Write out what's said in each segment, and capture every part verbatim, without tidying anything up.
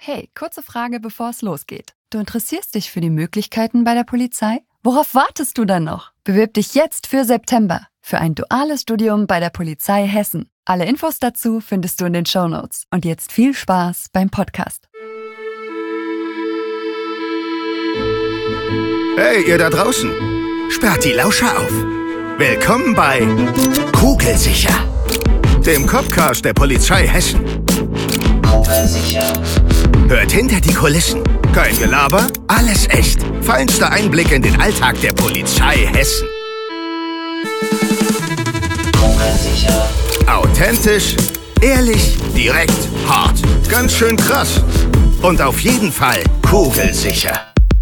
Hey, kurze Frage, bevor es losgeht. Du interessierst dich für die Möglichkeiten bei der Polizei? Worauf wartest du dann noch? Bewirb dich jetzt für September für ein duales Studium bei der Polizei Hessen. Alle Infos dazu findest du in den Shownotes. Und jetzt viel Spaß beim Podcast. Hey, ihr da draußen! Sperrt die Lauscher auf! Willkommen bei Kugelsicher, dem Copcast der Polizei Hessen. Kugelsicher. Hört hinter die Kulissen. Kein Gelaber, alles echt. Feinster Einblick in den Alltag der Polizei Hessen. Kugelsicher. Authentisch, ehrlich, direkt, hart. Ganz schön krass. Und auf jeden Fall kugelsicher.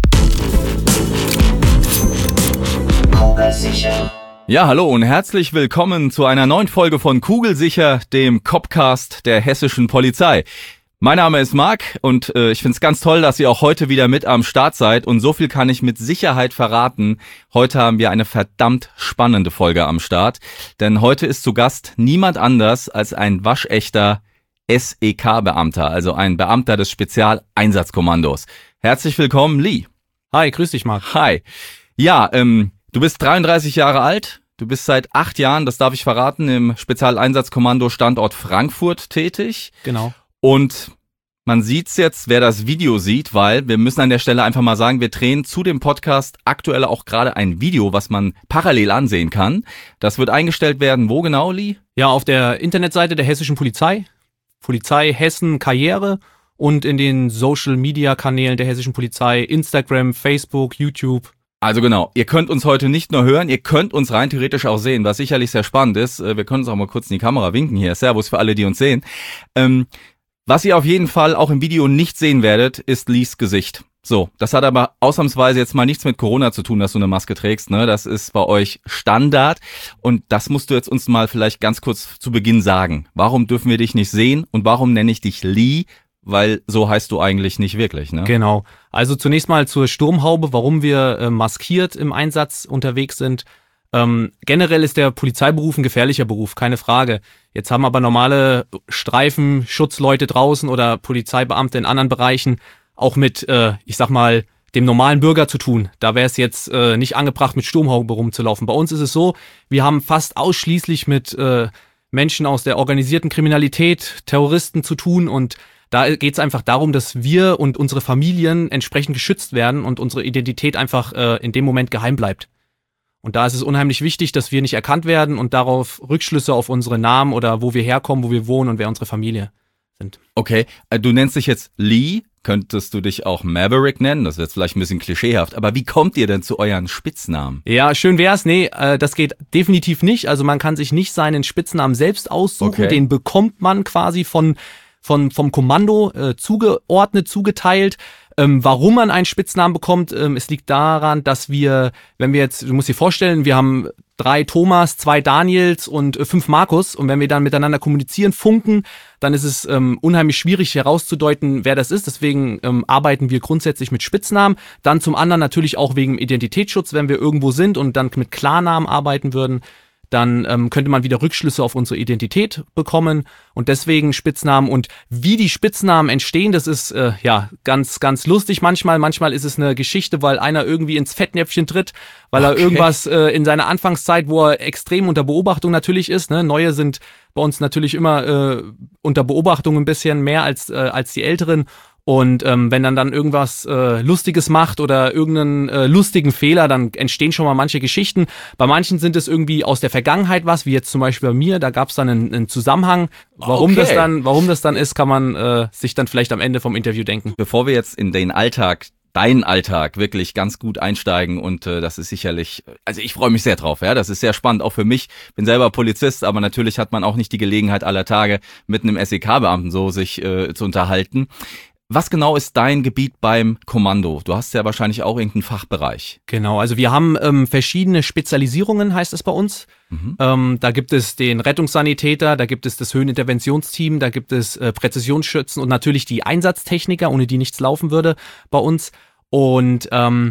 Kugelsicher. Ja, hallo und herzlich willkommen zu einer neuen Folge von Kugelsicher, dem Copcast der hessischen Polizei. Mein Name ist Marc und äh, ich find's ganz toll, dass ihr auch heute wieder mit am Start seid. Und so viel kann ich mit Sicherheit verraten. Heute haben wir eine verdammt spannende Folge am Start. Denn heute ist zu Gast niemand anders als ein waschechter S E K-Beamter, also ein Beamter des Spezialeinsatzkommandos. Herzlich willkommen, Lee. Hi, grüß dich, Marc. Hi. Ja, ähm, du bist dreiunddreißig Jahre alt. Du bist seit acht Jahren, das darf ich verraten, im Spezialeinsatzkommando Standort Frankfurt tätig. Genau. Und man sieht's jetzt, wer das Video sieht, weil wir müssen an der Stelle einfach mal sagen, wir drehen zu dem Podcast aktuell auch gerade ein Video, was man parallel ansehen kann. Das wird eingestellt werden, wo genau, Lee? Ja, auf der Internetseite der hessischen Polizei, Polizei Hessen Karriere und in den Social-Media-Kanälen der hessischen Polizei, Instagram, Facebook, YouTube. Also genau, ihr könnt uns heute nicht nur hören, ihr könnt uns rein theoretisch auch sehen, was sicherlich sehr spannend ist. Wir können uns auch mal kurz in die Kamera winken hier. Servus für alle, die uns sehen. Ähm, Was ihr auf jeden Fall auch im Video nicht sehen werdet, ist Lees Gesicht. So, das hat aber ausnahmsweise jetzt mal nichts mit Corona zu tun, dass du eine Maske trägst, ne? Das ist bei euch Standard und das musst du jetzt uns mal vielleicht ganz kurz zu Beginn sagen. Warum dürfen wir dich nicht sehen und warum nenne ich dich Lee? Weil so heißt du eigentlich nicht wirklich, ne? Genau. Also zunächst mal zur Sturmhaube, warum wir äh, maskiert im Einsatz unterwegs sind. Ähm, generell ist der Polizeiberuf ein gefährlicher Beruf, keine Frage. Jetzt haben aber normale Streifenschutzleute draußen oder Polizeibeamte in anderen Bereichen auch mit, äh, ich sag mal, dem normalen Bürger zu tun. Da wäre es jetzt äh, nicht angebracht, mit Sturmhaube rumzulaufen. Bei uns ist es so, wir haben fast ausschließlich mit äh, Menschen aus der organisierten Kriminalität, Terroristen zu tun und da geht es einfach darum, dass wir und unsere Familien entsprechend geschützt werden und unsere Identität einfach äh, in dem Moment geheim bleibt. Und da ist es unheimlich wichtig, dass wir nicht erkannt werden und darauf Rückschlüsse auf unsere Namen oder wo wir herkommen, wo wir wohnen und wer unsere Familie sind. Okay, du nennst dich jetzt Lee, könntest du dich auch Maverick nennen? Das wird vielleicht ein bisschen klischeehaft, aber wie kommt ihr denn zu euren Spitznamen? Ja, schön wär's. Nee, äh, das geht definitiv nicht. Also man kann sich nicht seinen Spitznamen selbst aussuchen, okay. Den bekommt man quasi von, von vom Kommando äh, zugeordnet, zugeteilt. Ähm, warum man einen Spitznamen bekommt, ähm, es liegt daran, dass wir, wenn wir jetzt, du musst dir vorstellen, wir haben drei Thomas, zwei Daniels und äh, fünf Markus und wenn wir dann miteinander kommunizieren, funken, dann ist es ähm, unheimlich schwierig herauszudeuten, wer das ist. Deswegen ähm, arbeiten wir grundsätzlich mit Spitznamen. Dann zum anderen natürlich auch wegen Identitätsschutz, wenn wir irgendwo sind und dann mit Klarnamen arbeiten würden, dann ähm, könnte man wieder Rückschlüsse auf unsere Identität bekommen und deswegen Spitznamen. Und wie die Spitznamen entstehen, das ist äh, ja ganz, ganz lustig manchmal. Manchmal ist es eine Geschichte, weil einer irgendwie ins Fettnäpfchen tritt, weil okay. er irgendwas äh, in seiner Anfangszeit, wo er extrem unter Beobachtung natürlich ist, ne? Neue sind bei uns natürlich immer äh, unter Beobachtung ein bisschen mehr als, äh, als die Älteren. Und ähm, wenn dann dann irgendwas äh, Lustiges macht oder irgendeinen äh, lustigen Fehler, dann entstehen schon mal manche Geschichten. Bei manchen sind es irgendwie aus der Vergangenheit was, wie jetzt zum Beispiel bei mir. Da gab es dann einen, einen Zusammenhang. Warum okay. das dann, warum das dann ist, kann man äh, sich dann vielleicht am Ende vom Interview denken. Bevor wir jetzt in den Alltag, deinen Alltag wirklich ganz gut einsteigen und äh, das ist sicherlich, also ich freue mich sehr drauf, ja, das ist sehr spannend, auch für mich. Bin selber Polizist, aber natürlich hat man auch nicht die Gelegenheit aller Tage mit einem S E K-Beamten so sich äh, zu unterhalten. Was genau ist dein Gebiet beim Kommando? Du hast ja wahrscheinlich auch irgendeinen Fachbereich. Genau, also wir haben ähm, verschiedene Spezialisierungen, heißt es bei uns. Mhm. Ähm, da gibt es den Rettungssanitäter, da gibt es das Höheninterventionsteam, da gibt es äh, Präzisionsschützen und natürlich die Einsatztechniker, ohne die nichts laufen würde bei uns. Und ähm,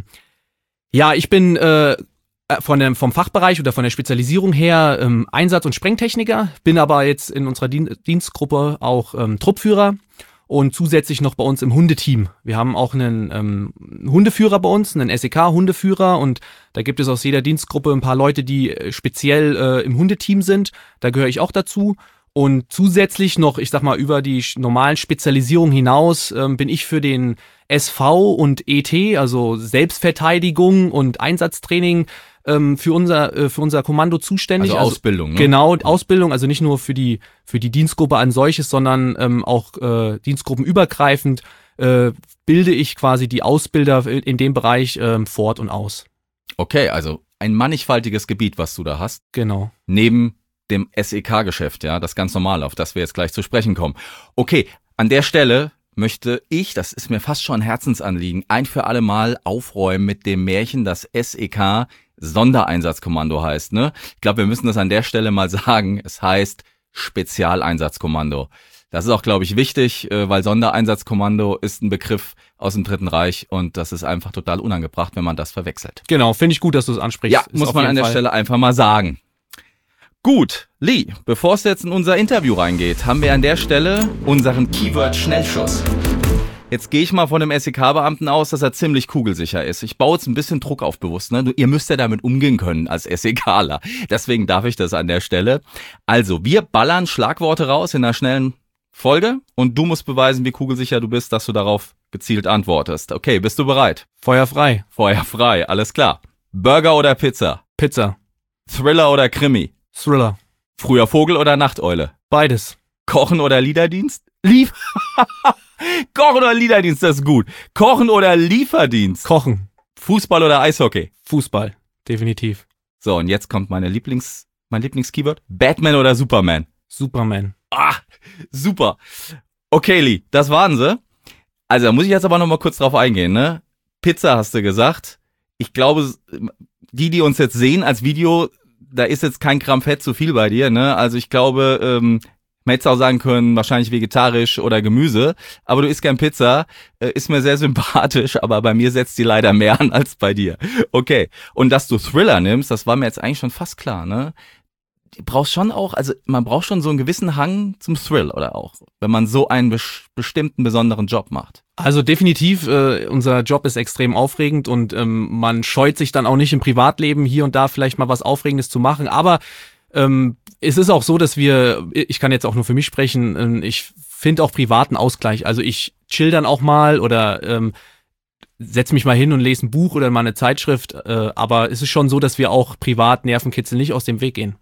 ja, ich bin äh, von dem, vom Fachbereich oder von der Spezialisierung her ähm, Einsatz- und Sprengtechniker, bin aber jetzt in unserer Dien- Dienstgruppe auch ähm, Truppführer. und zusätzlich noch bei uns im Hundeteam. Wir haben auch einen ähm, Hundeführer bei uns, einen S E K-Hundeführer und da gibt es aus jeder Dienstgruppe ein paar Leute, die speziell äh, im Hundeteam sind. Da gehöre ich auch dazu. Und zusätzlich noch, ich sag mal, über die normalen Spezialisierungen hinaus ähm, bin ich für den S V und E T, also Selbstverteidigung und Einsatztraining, ähm, für unser äh, für unser Kommando zuständig. Also Ausbildung, ne? Genau, Ausbildung, also nicht nur für die für die Dienstgruppe an solches, sondern ähm, auch äh, dienstgruppenübergreifend äh, bilde ich quasi die Ausbilder in dem Bereich ähm, fort und aus. Okay, also ein mannigfaltiges Gebiet, was du da hast. Genau. Neben dem S E K-Geschäft, ja, das ganz normal, auf das wir jetzt gleich zu sprechen kommen. Okay, an der Stelle möchte ich, das ist mir fast schon ein Herzensanliegen, ein für alle Mal aufräumen mit dem Märchen, das S E K Sondereinsatzkommando heißt, ne? Ich glaube, wir müssen das an der Stelle mal sagen. Es heißt Spezialeinsatzkommando. Das ist auch, glaube ich, wichtig, weil Sondereinsatzkommando ist ein Begriff aus dem Dritten Reich und das ist einfach total unangebracht, wenn man das verwechselt. Genau, finde ich gut, dass du es ansprichst. Ja, ist muss man an der Fall. Stelle einfach mal sagen. Gut, Lee, bevor es jetzt in unser Interview reingeht, haben wir an der Stelle unseren Keyword-Schnellschuss. Jetzt gehe ich mal von dem S E K-Beamten aus, dass er ziemlich kugelsicher ist. Ich baue jetzt ein bisschen Druck auf bewusst. Ne? Ihr müsst ja damit umgehen können als SEKler. Deswegen darf ich das an der Stelle. Also, wir ballern Schlagworte raus in einer schnellen Folge und du musst beweisen, wie kugelsicher du bist, dass du darauf gezielt antwortest. Okay, bist du bereit? Feuer frei. Feuer frei, alles klar. Burger oder Pizza? Pizza. Thriller oder Krimi? Thriller. Früher Vogel oder Nachteule? Beides. Kochen oder Liederdienst? Lief. Kochen oder Liederdienst, das ist gut. Kochen oder Lieferdienst? Kochen. Fußball oder Eishockey? Fußball. Definitiv. So, und jetzt kommt meine Lieblings, mein Lieblingskeyword. Batman oder Superman? Superman. Ah, super. Okay, Lee, das waren sie. Also, da muss ich jetzt aber noch mal kurz drauf eingehen, ne? Pizza hast du gesagt. Ich glaube, die, die uns jetzt sehen als Video, da ist jetzt kein Gramm Fett zu viel bei dir, ne? Also ich glaube, ähm, man hätte auch sagen können, wahrscheinlich vegetarisch oder Gemüse, aber du isst gern Pizza, äh, ist mir sehr sympathisch, aber bei mir setzt die leider mehr an als bei dir. Okay, und dass du Thriller nimmst, das war mir jetzt eigentlich schon fast klar, ne? Du brauchst schon auch, also man braucht schon so einen gewissen Hang zum Thrill, oder auch, wenn man so einen bes- bestimmten besonderen Job macht. Also definitiv, äh, unser Job ist extrem aufregend und ähm, man scheut sich dann auch nicht im Privatleben hier und da vielleicht mal was Aufregendes zu machen, aber ähm, es ist auch so, dass wir, ich kann jetzt auch nur für mich sprechen, äh, ich finde auch privaten Ausgleich, also ich chill dann auch mal oder ähm, setz mich mal hin und lese ein Buch oder mal eine Zeitschrift, äh, aber es ist schon so, dass wir auch privat Nervenkitzel nicht aus dem Weg gehen.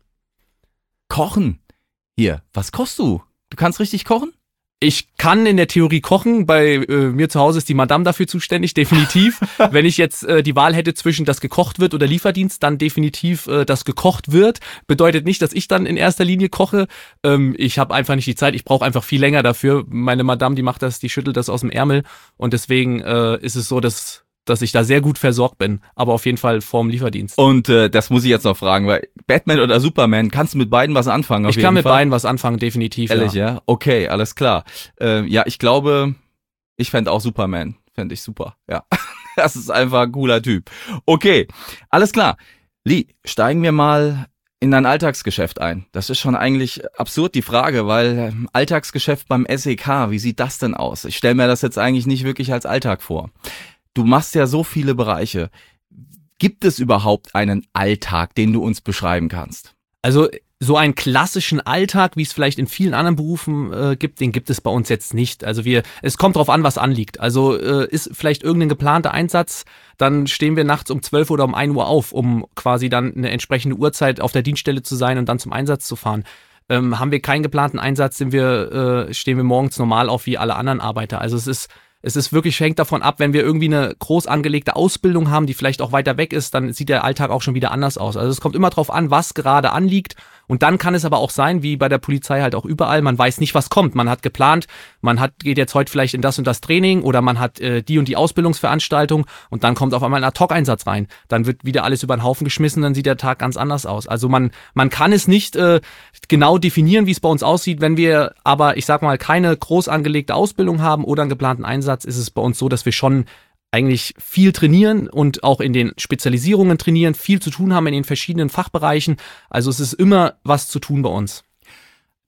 Kochen. Hier, was kochst du? Du kannst richtig kochen? Ich kann in der Theorie kochen, bei äh, mir zu Hause ist die Madame dafür zuständig, definitiv. Wenn ich jetzt äh, die Wahl hätte zwischen das gekocht wird oder Lieferdienst, dann definitiv äh, das gekocht wird. Bedeutet nicht, dass ich dann in erster Linie koche. Ähm, ich habe einfach nicht die Zeit, ich brauche einfach viel länger dafür. Meine Madame, die macht das, die schüttelt das aus dem Ärmel und deswegen äh, ist es so, dass dass ich da sehr gut versorgt bin, aber auf jeden Fall vorm Lieferdienst. Und äh, das muss ich jetzt noch fragen, weil Batman oder Superman, kannst du mit beiden was anfangen? Auf ich jeden kann mit Fall? beiden was anfangen, definitiv. Ehrlich, ja. ja? Okay, alles klar. Äh, ja, ich glaube, ich fände auch Superman. Fände ich super, ja. Das ist einfach ein cooler Typ. Okay, alles klar. Lee, steigen wir mal in dein Alltagsgeschäft ein. Das ist schon eigentlich absurd, die Frage, weil äh, Alltagsgeschäft beim S E K, wie sieht das denn aus? Ich stelle mir das jetzt eigentlich nicht wirklich als Alltag vor. Du machst ja so viele Bereiche. Gibt es überhaupt einen Alltag, den du uns beschreiben kannst? Also so einen klassischen Alltag, wie es vielleicht in vielen anderen Berufen äh, gibt, den gibt es bei uns jetzt nicht. Also wir, es kommt drauf an, was anliegt. Also äh, ist vielleicht irgendein geplanter Einsatz, dann stehen wir nachts um zwölf oder um ein Uhr auf, um quasi dann eine entsprechende Uhrzeit auf der Dienststelle zu sein und dann zum Einsatz zu fahren. Ähm, haben wir keinen geplanten Einsatz, sind wir, äh, stehen wir morgens normal auf wie alle anderen Arbeiter. Also es ist Es ist wirklich, hängt davon ab, wenn wir irgendwie eine groß angelegte Ausbildung haben, die vielleicht auch weiter weg ist, dann sieht der Alltag auch schon wieder anders aus. Also es kommt immer drauf an, was gerade anliegt. Und dann kann es aber auch sein, wie bei der Polizei halt auch überall, man weiß nicht, was kommt. Man hat geplant, man hat geht jetzt heute vielleicht in das und das Training oder man hat äh, die und die Ausbildungsveranstaltung und dann kommt auf einmal ein Ad-Hoc-Einsatz rein. Dann wird wieder alles über den Haufen geschmissen, dann sieht der Tag ganz anders aus. Also man man kann es nicht äh, genau definieren, wie es bei uns aussieht. Wenn wir aber, ich sag mal, keine groß angelegte Ausbildung haben oder einen geplanten Einsatz, ist es bei uns so, dass wir schon eigentlich viel trainieren und auch in den Spezialisierungen trainieren, viel zu tun haben in den verschiedenen Fachbereichen. Also es ist immer was zu tun bei uns.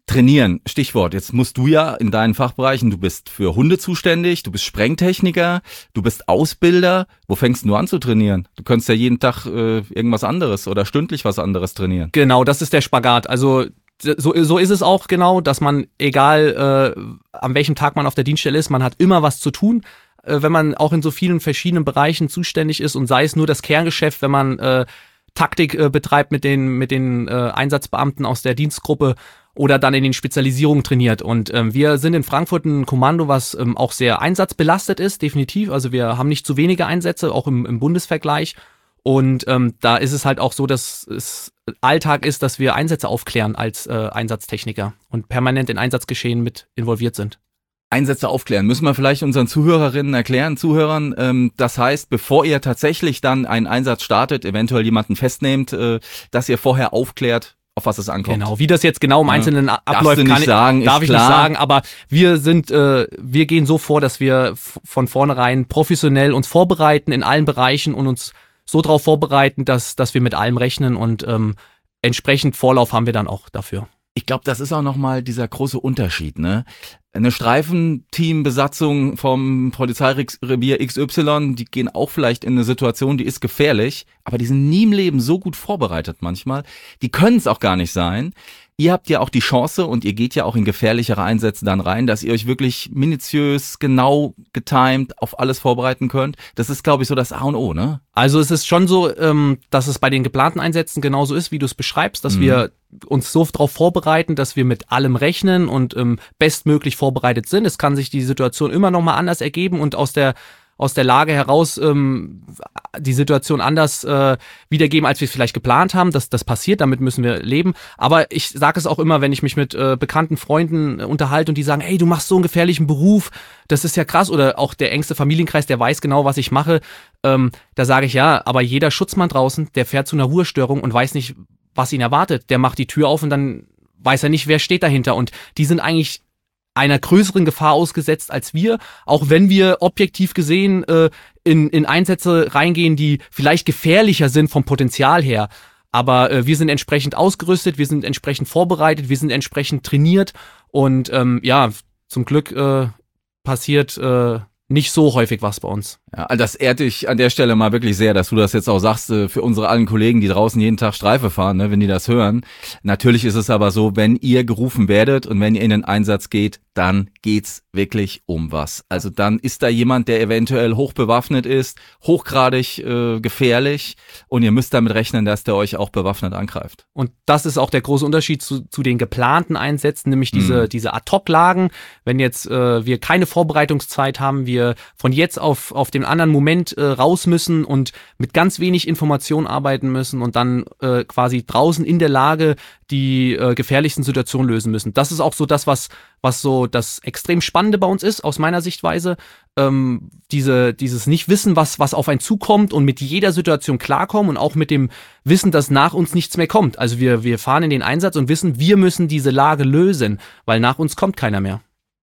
Trainieren, Stichwort. Jetzt musst du ja in deinen Fachbereichen, du bist für Hunde zuständig, du bist Sprengtechniker, du bist Ausbilder. Wo fängst du an zu trainieren? Du könntest ja jeden Tag äh, irgendwas anderes oder stündlich was anderes trainieren. Genau, das ist der Spagat. Also so, so ist es auch genau, dass man, egal äh, an welchem Tag man auf der Dienststelle ist, man hat immer was zu tun. Äh, wenn man auch in so vielen verschiedenen Bereichen zuständig ist und sei es nur das Kerngeschäft, wenn man äh, Taktik äh, betreibt mit den, mit den äh, Einsatzbeamten aus der Dienstgruppe oder dann in den Spezialisierungen trainiert. Und ähm, wir sind in Frankfurt ein Kommando, was ähm, auch sehr einsatzbelastet ist, definitiv. Also wir haben nicht zu wenige Einsätze, auch im, im Bundesvergleich. Und ähm, da ist es halt auch so, dass es Alltag ist, dass wir Einsätze aufklären als äh, Einsatztechniker und permanent in Einsatzgeschehen mit involviert sind. Einsätze aufklären. Müssen wir vielleicht unseren Zuhörerinnen erklären, Zuhörern. Ähm, das heißt, bevor ihr tatsächlich dann einen Einsatz startet, eventuell jemanden festnehmt, äh, dass ihr vorher aufklärt, auf was es ankommt. Genau, wie das jetzt genau im Einzelnen ja. abläuft, Darfst du nicht kann ich, sagen, darf ich klar. nicht sagen, aber wir sind, äh, wir gehen so vor, dass wir f- von vornherein professionell uns vorbereiten in allen Bereichen und uns so darauf vorbereiten, dass, dass wir mit allem rechnen und ähm, entsprechend Vorlauf haben wir dann auch dafür. Ich glaube, das ist auch nochmal dieser große Unterschied, ne? Eine Streifenteambesatzung vom Polizeirevier X Y, die gehen auch vielleicht in eine Situation, die ist gefährlich, aber die sind nie im Leben so gut vorbereitet manchmal. Die können es auch gar nicht sein. Ihr habt ja auch die Chance und ihr geht ja auch in gefährlichere Einsätze dann rein, dass ihr euch wirklich minutiös, genau getimed auf alles vorbereiten könnt. Das ist, glaube ich, so das A und O, ne? Also es ist schon so, ähm, dass es bei den geplanten Einsätzen genauso ist, wie du es beschreibst, dass mhm. wir uns so darauf vorbereiten, dass wir mit allem rechnen und ähm, bestmöglich vorbereitet sind. Es kann sich die Situation immer noch mal anders ergeben und aus der aus der Lage heraus ähm, die Situation anders äh, wiedergeben, als wir es vielleicht geplant haben. Das, das passiert, damit müssen wir leben. Aber ich sage es auch immer, wenn ich mich mit äh, bekannten Freunden äh, unterhalte und die sagen, ey, du machst so einen gefährlichen Beruf, das ist ja krass. Oder auch der engste Familienkreis, der weiß genau, was ich mache. Ähm, da sage ich, ja, aber jeder Schutzmann draußen, der fährt zu einer Ruhestörung und weiß nicht, was ihn erwartet. Der macht die Tür auf und dann weiß er nicht, wer steht dahinter. Und die sind eigentlich einer größeren Gefahr ausgesetzt als wir, auch wenn wir objektiv gesehen äh, in, in Einsätze reingehen, die vielleicht gefährlicher sind vom Potenzial her. Aber äh, wir sind entsprechend ausgerüstet, wir sind entsprechend vorbereitet, wir sind entsprechend trainiert und ähm, ja, zum Glück äh, passiert äh, nicht so häufig was bei uns. Ja, das ehrt dich an der Stelle mal wirklich sehr, dass du das jetzt auch sagst, für unsere allen Kollegen, die draußen jeden Tag Streife fahren, ne, wenn die das hören. Natürlich ist es aber so, wenn ihr gerufen werdet und wenn ihr in den Einsatz geht, dann geht's wirklich um was. Also dann ist da jemand, der eventuell hochbewaffnet ist, hochgradig äh, gefährlich und ihr müsst damit rechnen, dass der euch auch bewaffnet angreift. Und das ist auch der große Unterschied zu, zu den geplanten Einsätzen, nämlich diese, mhm. diese Ad-Hoc-Lagen. Wenn jetzt äh, wir keine Vorbereitungszeit haben, wir von jetzt auf, auf den anderen Moment äh, raus müssen und mit ganz wenig Information arbeiten müssen und dann äh, quasi draußen in der Lage die äh, gefährlichsten Situationen lösen müssen. Das ist auch so das, was was so das extrem Spannende bei uns ist, aus meiner Sichtweise. Ähm, diese dieses Nicht-Wissen, was was auf einen zukommt und mit jeder Situation klarkommen und auch mit dem Wissen, dass nach uns nichts mehr kommt. Also wir wir fahren in den Einsatz und wissen, wir müssen diese Lage lösen, weil nach uns kommt keiner mehr.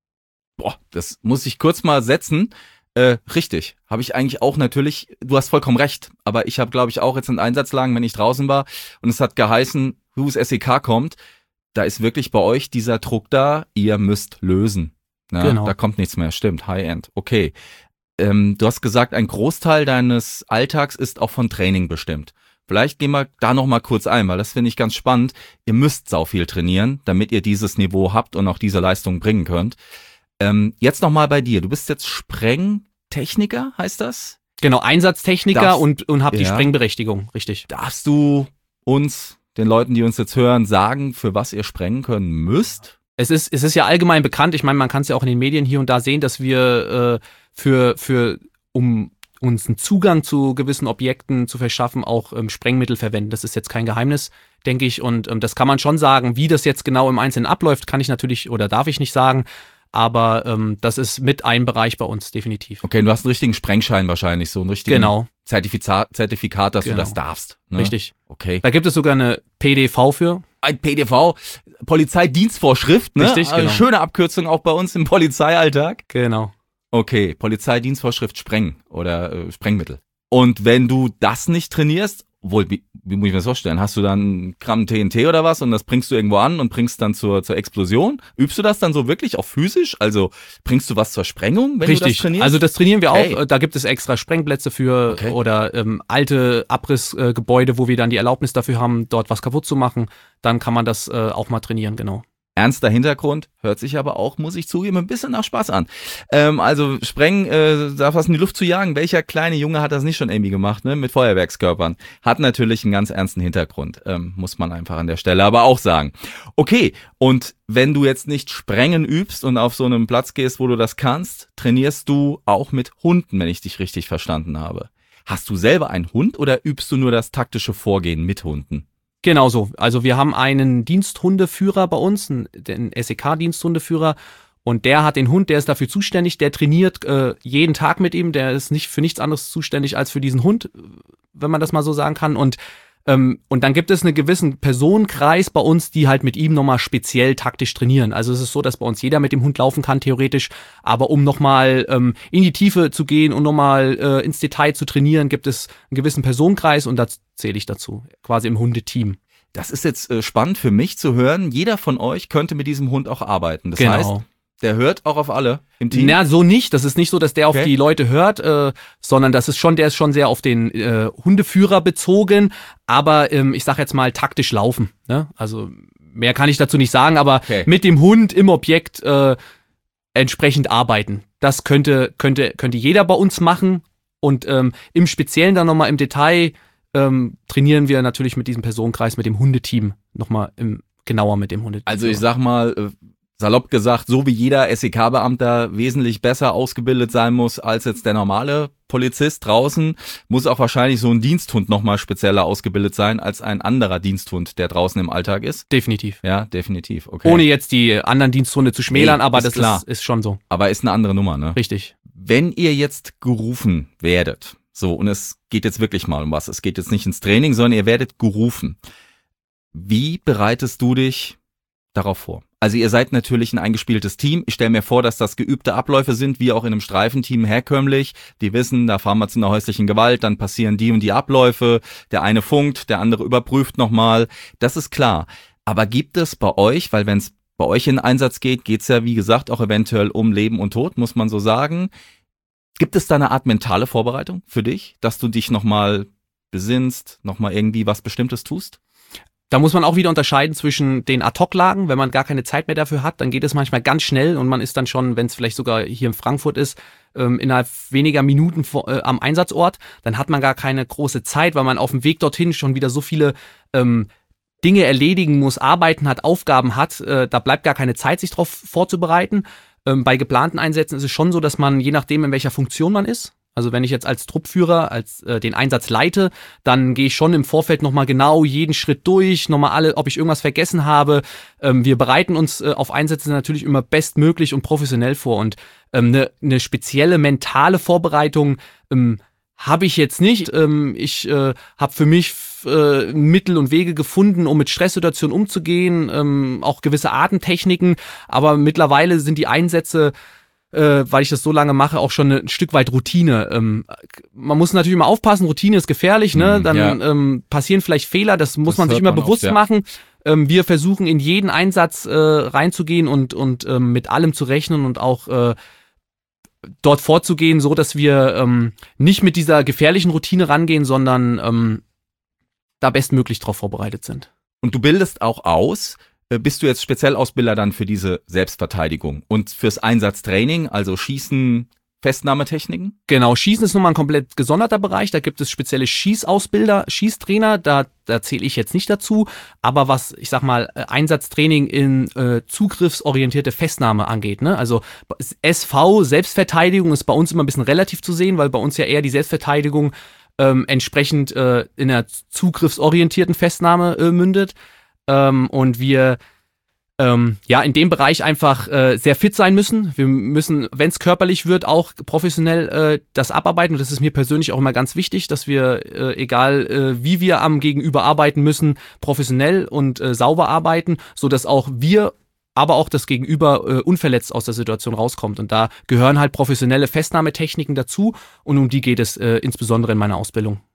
Boah, das muss ich kurz mal setzen. Äh, richtig, habe ich eigentlich auch natürlich, du hast vollkommen recht, aber ich habe, glaube ich, auch jetzt in Einsatzlagen, wenn ich draußen war und es hat geheißen, wo das S E K kommt, da ist wirklich bei euch dieser Druck da, ihr müsst lösen. Ne? Genau. Da kommt nichts mehr, stimmt, High-End, okay. Ähm, du hast gesagt, ein Großteil deines Alltags ist auch von Training bestimmt. Vielleicht gehen wir da noch mal kurz ein, weil das finde ich ganz spannend. Ihr müsst sau viel trainieren, damit ihr dieses Niveau habt und auch diese Leistung bringen könnt. Ähm, jetzt noch mal bei dir. Du bist jetzt Sprengtechniker, heißt das? Genau, Einsatztechniker Darfst, und, und hab die ja. Sprengberechtigung, richtig. Darfst du uns, den Leuten, die uns jetzt hören, sagen, für was ihr sprengen können müsst? Es ist, es ist ja allgemein bekannt, ich meine, man kann es ja auch in den Medien hier und da sehen, dass wir äh, für, für, um uns einen Zugang zu gewissen Objekten zu verschaffen, auch ähm, Sprengmittel verwenden. Das ist jetzt kein Geheimnis, denke ich. Und ähm, das kann man schon sagen. Wie das jetzt genau im Einzelnen abläuft, kann ich natürlich oder darf ich nicht sagen. Aber ähm, das ist mit ein Bereich bei uns, definitiv. Okay, du hast einen richtigen Sprengschein wahrscheinlich, so einen richtigen genau. Zertifikat, Zertifikat, dass genau. du das darfst. Ne? Richtig. Okay. Da gibt es sogar eine P D V für. Ein P D V, Polizeidienstvorschrift, ne? Richtig, genau. Schöne Abkürzung auch bei uns im Polizeialltag. Genau. Okay, Polizeidienstvorschrift Spreng oder äh, Sprengmittel. Und wenn du das nicht trainierst Wohl, wie, wie muss ich mir das vorstellen? Hast du dann ein Gramm T N T oder was und das bringst du irgendwo an und bringst dann zur, zur Explosion? Übst du das dann so wirklich auch physisch? Also bringst du was zur Sprengung, wenn Richtig. du das trainierst? Also das trainieren wir Okay. auch. Da gibt es extra Sprengplätze für Okay. oder ähm, alte Abrissgebäude, äh, wo wir dann die Erlaubnis dafür haben, dort was kaputt zu machen. Dann kann man das äh, auch mal trainieren, genau. Ernster Hintergrund, hört sich aber auch, muss ich zugeben, ein bisschen nach Spaß an. Ähm, also Sprengen, äh, da was in die Luft zu jagen, welcher kleine Junge hat das nicht schon irgendwie gemacht, ne? Mit Feuerwerkskörpern. Hat natürlich einen ganz ernsten Hintergrund, ähm, muss man einfach an der Stelle aber auch sagen. Okay, und wenn du jetzt nicht Sprengen übst und auf so einem Platz gehst, wo du das kannst, trainierst du auch mit Hunden, wenn ich dich richtig verstanden habe. Hast du selber einen Hund oder übst du nur das taktische Vorgehen mit Hunden? Genau so. Also wir haben einen Diensthundeführer bei uns, einen, den S E K-Diensthundeführer. Und der hat den Hund, der ist dafür zuständig, der trainiert äh, jeden Tag mit ihm, der ist nicht für nichts anderes zuständig als für diesen Hund, wenn man das mal so sagen kann. Und ähm, und dann gibt es einen gewissen Personenkreis bei uns, die halt mit ihm nochmal speziell taktisch trainieren. Also es ist so, dass bei uns jeder mit dem Hund laufen kann, theoretisch. Aber um nochmal ähm, in die Tiefe zu gehen und nochmal äh, ins Detail zu trainieren, gibt es einen gewissen Personenkreis und da zähle ich dazu, quasi im Hundeteam. Das ist jetzt äh, spannend für mich zu hören. Jeder von euch könnte mit diesem Hund auch arbeiten. Das Genau. heißt, der hört auch auf alle im Team. Na, so nicht. Das ist nicht so, dass der auf Okay. die Leute hört, äh, sondern das ist schon, der ist schon sehr auf den äh, Hundeführer bezogen, aber ähm, ich sag jetzt mal taktisch laufen. Ne? Also mehr kann ich dazu nicht sagen, aber Okay. mit dem Hund im Objekt äh, entsprechend arbeiten. Das könnte, könnte, könnte jeder bei uns machen und ähm, im Speziellen dann nochmal im Detail ähm, trainieren wir natürlich mit diesem Personenkreis, mit dem Hundeteam nochmal im, genauer mit dem Hundeteam. Also ich sag mal, äh, salopp gesagt, so wie jeder S E K-Beamter wesentlich besser ausgebildet sein muss als jetzt der normale Polizist draußen, muss auch wahrscheinlich so ein Diensthund nochmal spezieller ausgebildet sein als ein anderer Diensthund, der draußen im Alltag ist. Definitiv. Ja, definitiv. Okay. Ohne jetzt die anderen Diensthunde zu schmälern, Nee, aber ist das klar. Ist, ist schon so. Aber ist eine andere Nummer, ne? Richtig. Wenn ihr jetzt gerufen werdet, so, und es geht jetzt wirklich mal um was, es geht jetzt nicht ins Training, sondern ihr werdet gerufen. Wie bereitest du dich darauf vor? Also ihr seid natürlich ein eingespieltes Team. Ich stelle mir vor, dass das geübte Abläufe sind, wie auch in einem Streifenteam herkömmlich. Die wissen, da fahren wir zu einer häuslichen Gewalt, dann passieren die und die Abläufe. Der eine funkt, der andere überprüft nochmal. Das ist klar. Aber gibt es bei euch, weil wenn es bei euch in den Einsatz geht, geht's ja wie gesagt auch eventuell um Leben und Tod, muss man so sagen. Gibt es da eine Art mentale Vorbereitung für dich, dass du dich nochmal besinnst, nochmal irgendwie was Bestimmtes tust? Da muss man auch wieder unterscheiden zwischen den Ad-Hoc-Lagen. Wenn man gar keine Zeit mehr dafür hat, dann geht es manchmal ganz schnell und man ist dann schon, wenn es vielleicht sogar hier in Frankfurt ist, ähm, innerhalb weniger Minuten vor, äh, am Einsatzort. Dann hat man gar keine große Zeit, weil man auf dem Weg dorthin schon wieder so viele ähm, Dinge erledigen muss, Arbeiten hat, Aufgaben hat. Äh, da bleibt gar keine Zeit, sich darauf vorzubereiten. Ähm, bei geplanten Einsätzen ist es schon so, dass man, je nachdem, in welcher Funktion man ist, also wenn ich jetzt als Truppführer, als äh, den Einsatz leite, dann gehe ich schon im Vorfeld nochmal genau jeden Schritt durch, nochmal alle, ob ich irgendwas vergessen habe. Ähm, wir bereiten uns äh, auf Einsätze natürlich immer bestmöglich und professionell vor. Und ähm, eine, eine spezielle mentale Vorbereitung ähm, habe ich jetzt nicht. Ähm, ich äh, habe für mich äh, Mittel und Wege gefunden, um mit Stresssituationen umzugehen, ähm, auch gewisse Atemtechniken. Aber mittlerweile sind die Einsätze, Äh, weil ich das so lange mache, auch schon ein Stück weit Routine. Ähm, man muss natürlich immer aufpassen, Routine ist gefährlich, ne? Mm, Dann ja. ähm, passieren vielleicht Fehler, das muss Das man sich hört immer man bewusst oft, ja. machen. Ähm, wir versuchen in jeden Einsatz äh, reinzugehen und, und ähm, mit allem zu rechnen und auch äh, dort vorzugehen, so dass wir ähm, nicht mit dieser gefährlichen Routine rangehen, sondern ähm, da bestmöglich drauf vorbereitet sind. Und du bildest auch aus, äh, bist du jetzt Spezialausbilder dann für diese Selbstverteidigung und fürs Einsatztraining, also Schießen, Festnahmetechniken? Genau, Schießen ist nochmal ein komplett gesonderter Bereich. Da gibt es spezielle Schießausbilder, Schießtrainer, da, da zähle ich jetzt nicht dazu. Aber was, ich sag mal, Einsatztraining in äh, zugriffsorientierte Festnahme angeht, ne? Also S V, Selbstverteidigung, ist bei uns immer ein bisschen relativ zu sehen, weil bei uns ja eher die Selbstverteidigung ähm, entsprechend äh, in einer zugriffsorientierten Festnahme äh, mündet. Ähm, und wir ähm, ja in dem Bereich einfach äh, sehr fit sein müssen. Wir müssen, wenn es körperlich wird, auch professionell äh, das abarbeiten. Und das ist mir persönlich auch immer ganz wichtig, dass wir, äh, egal äh, wie wir am Gegenüber arbeiten müssen, professionell und äh, sauber arbeiten, sodass auch wir, aber auch das Gegenüber äh, unverletzt aus der Situation rauskommt. Und da gehören halt professionelle Festnahmetechniken dazu und um die geht es äh, insbesondere in meiner Ausbildung.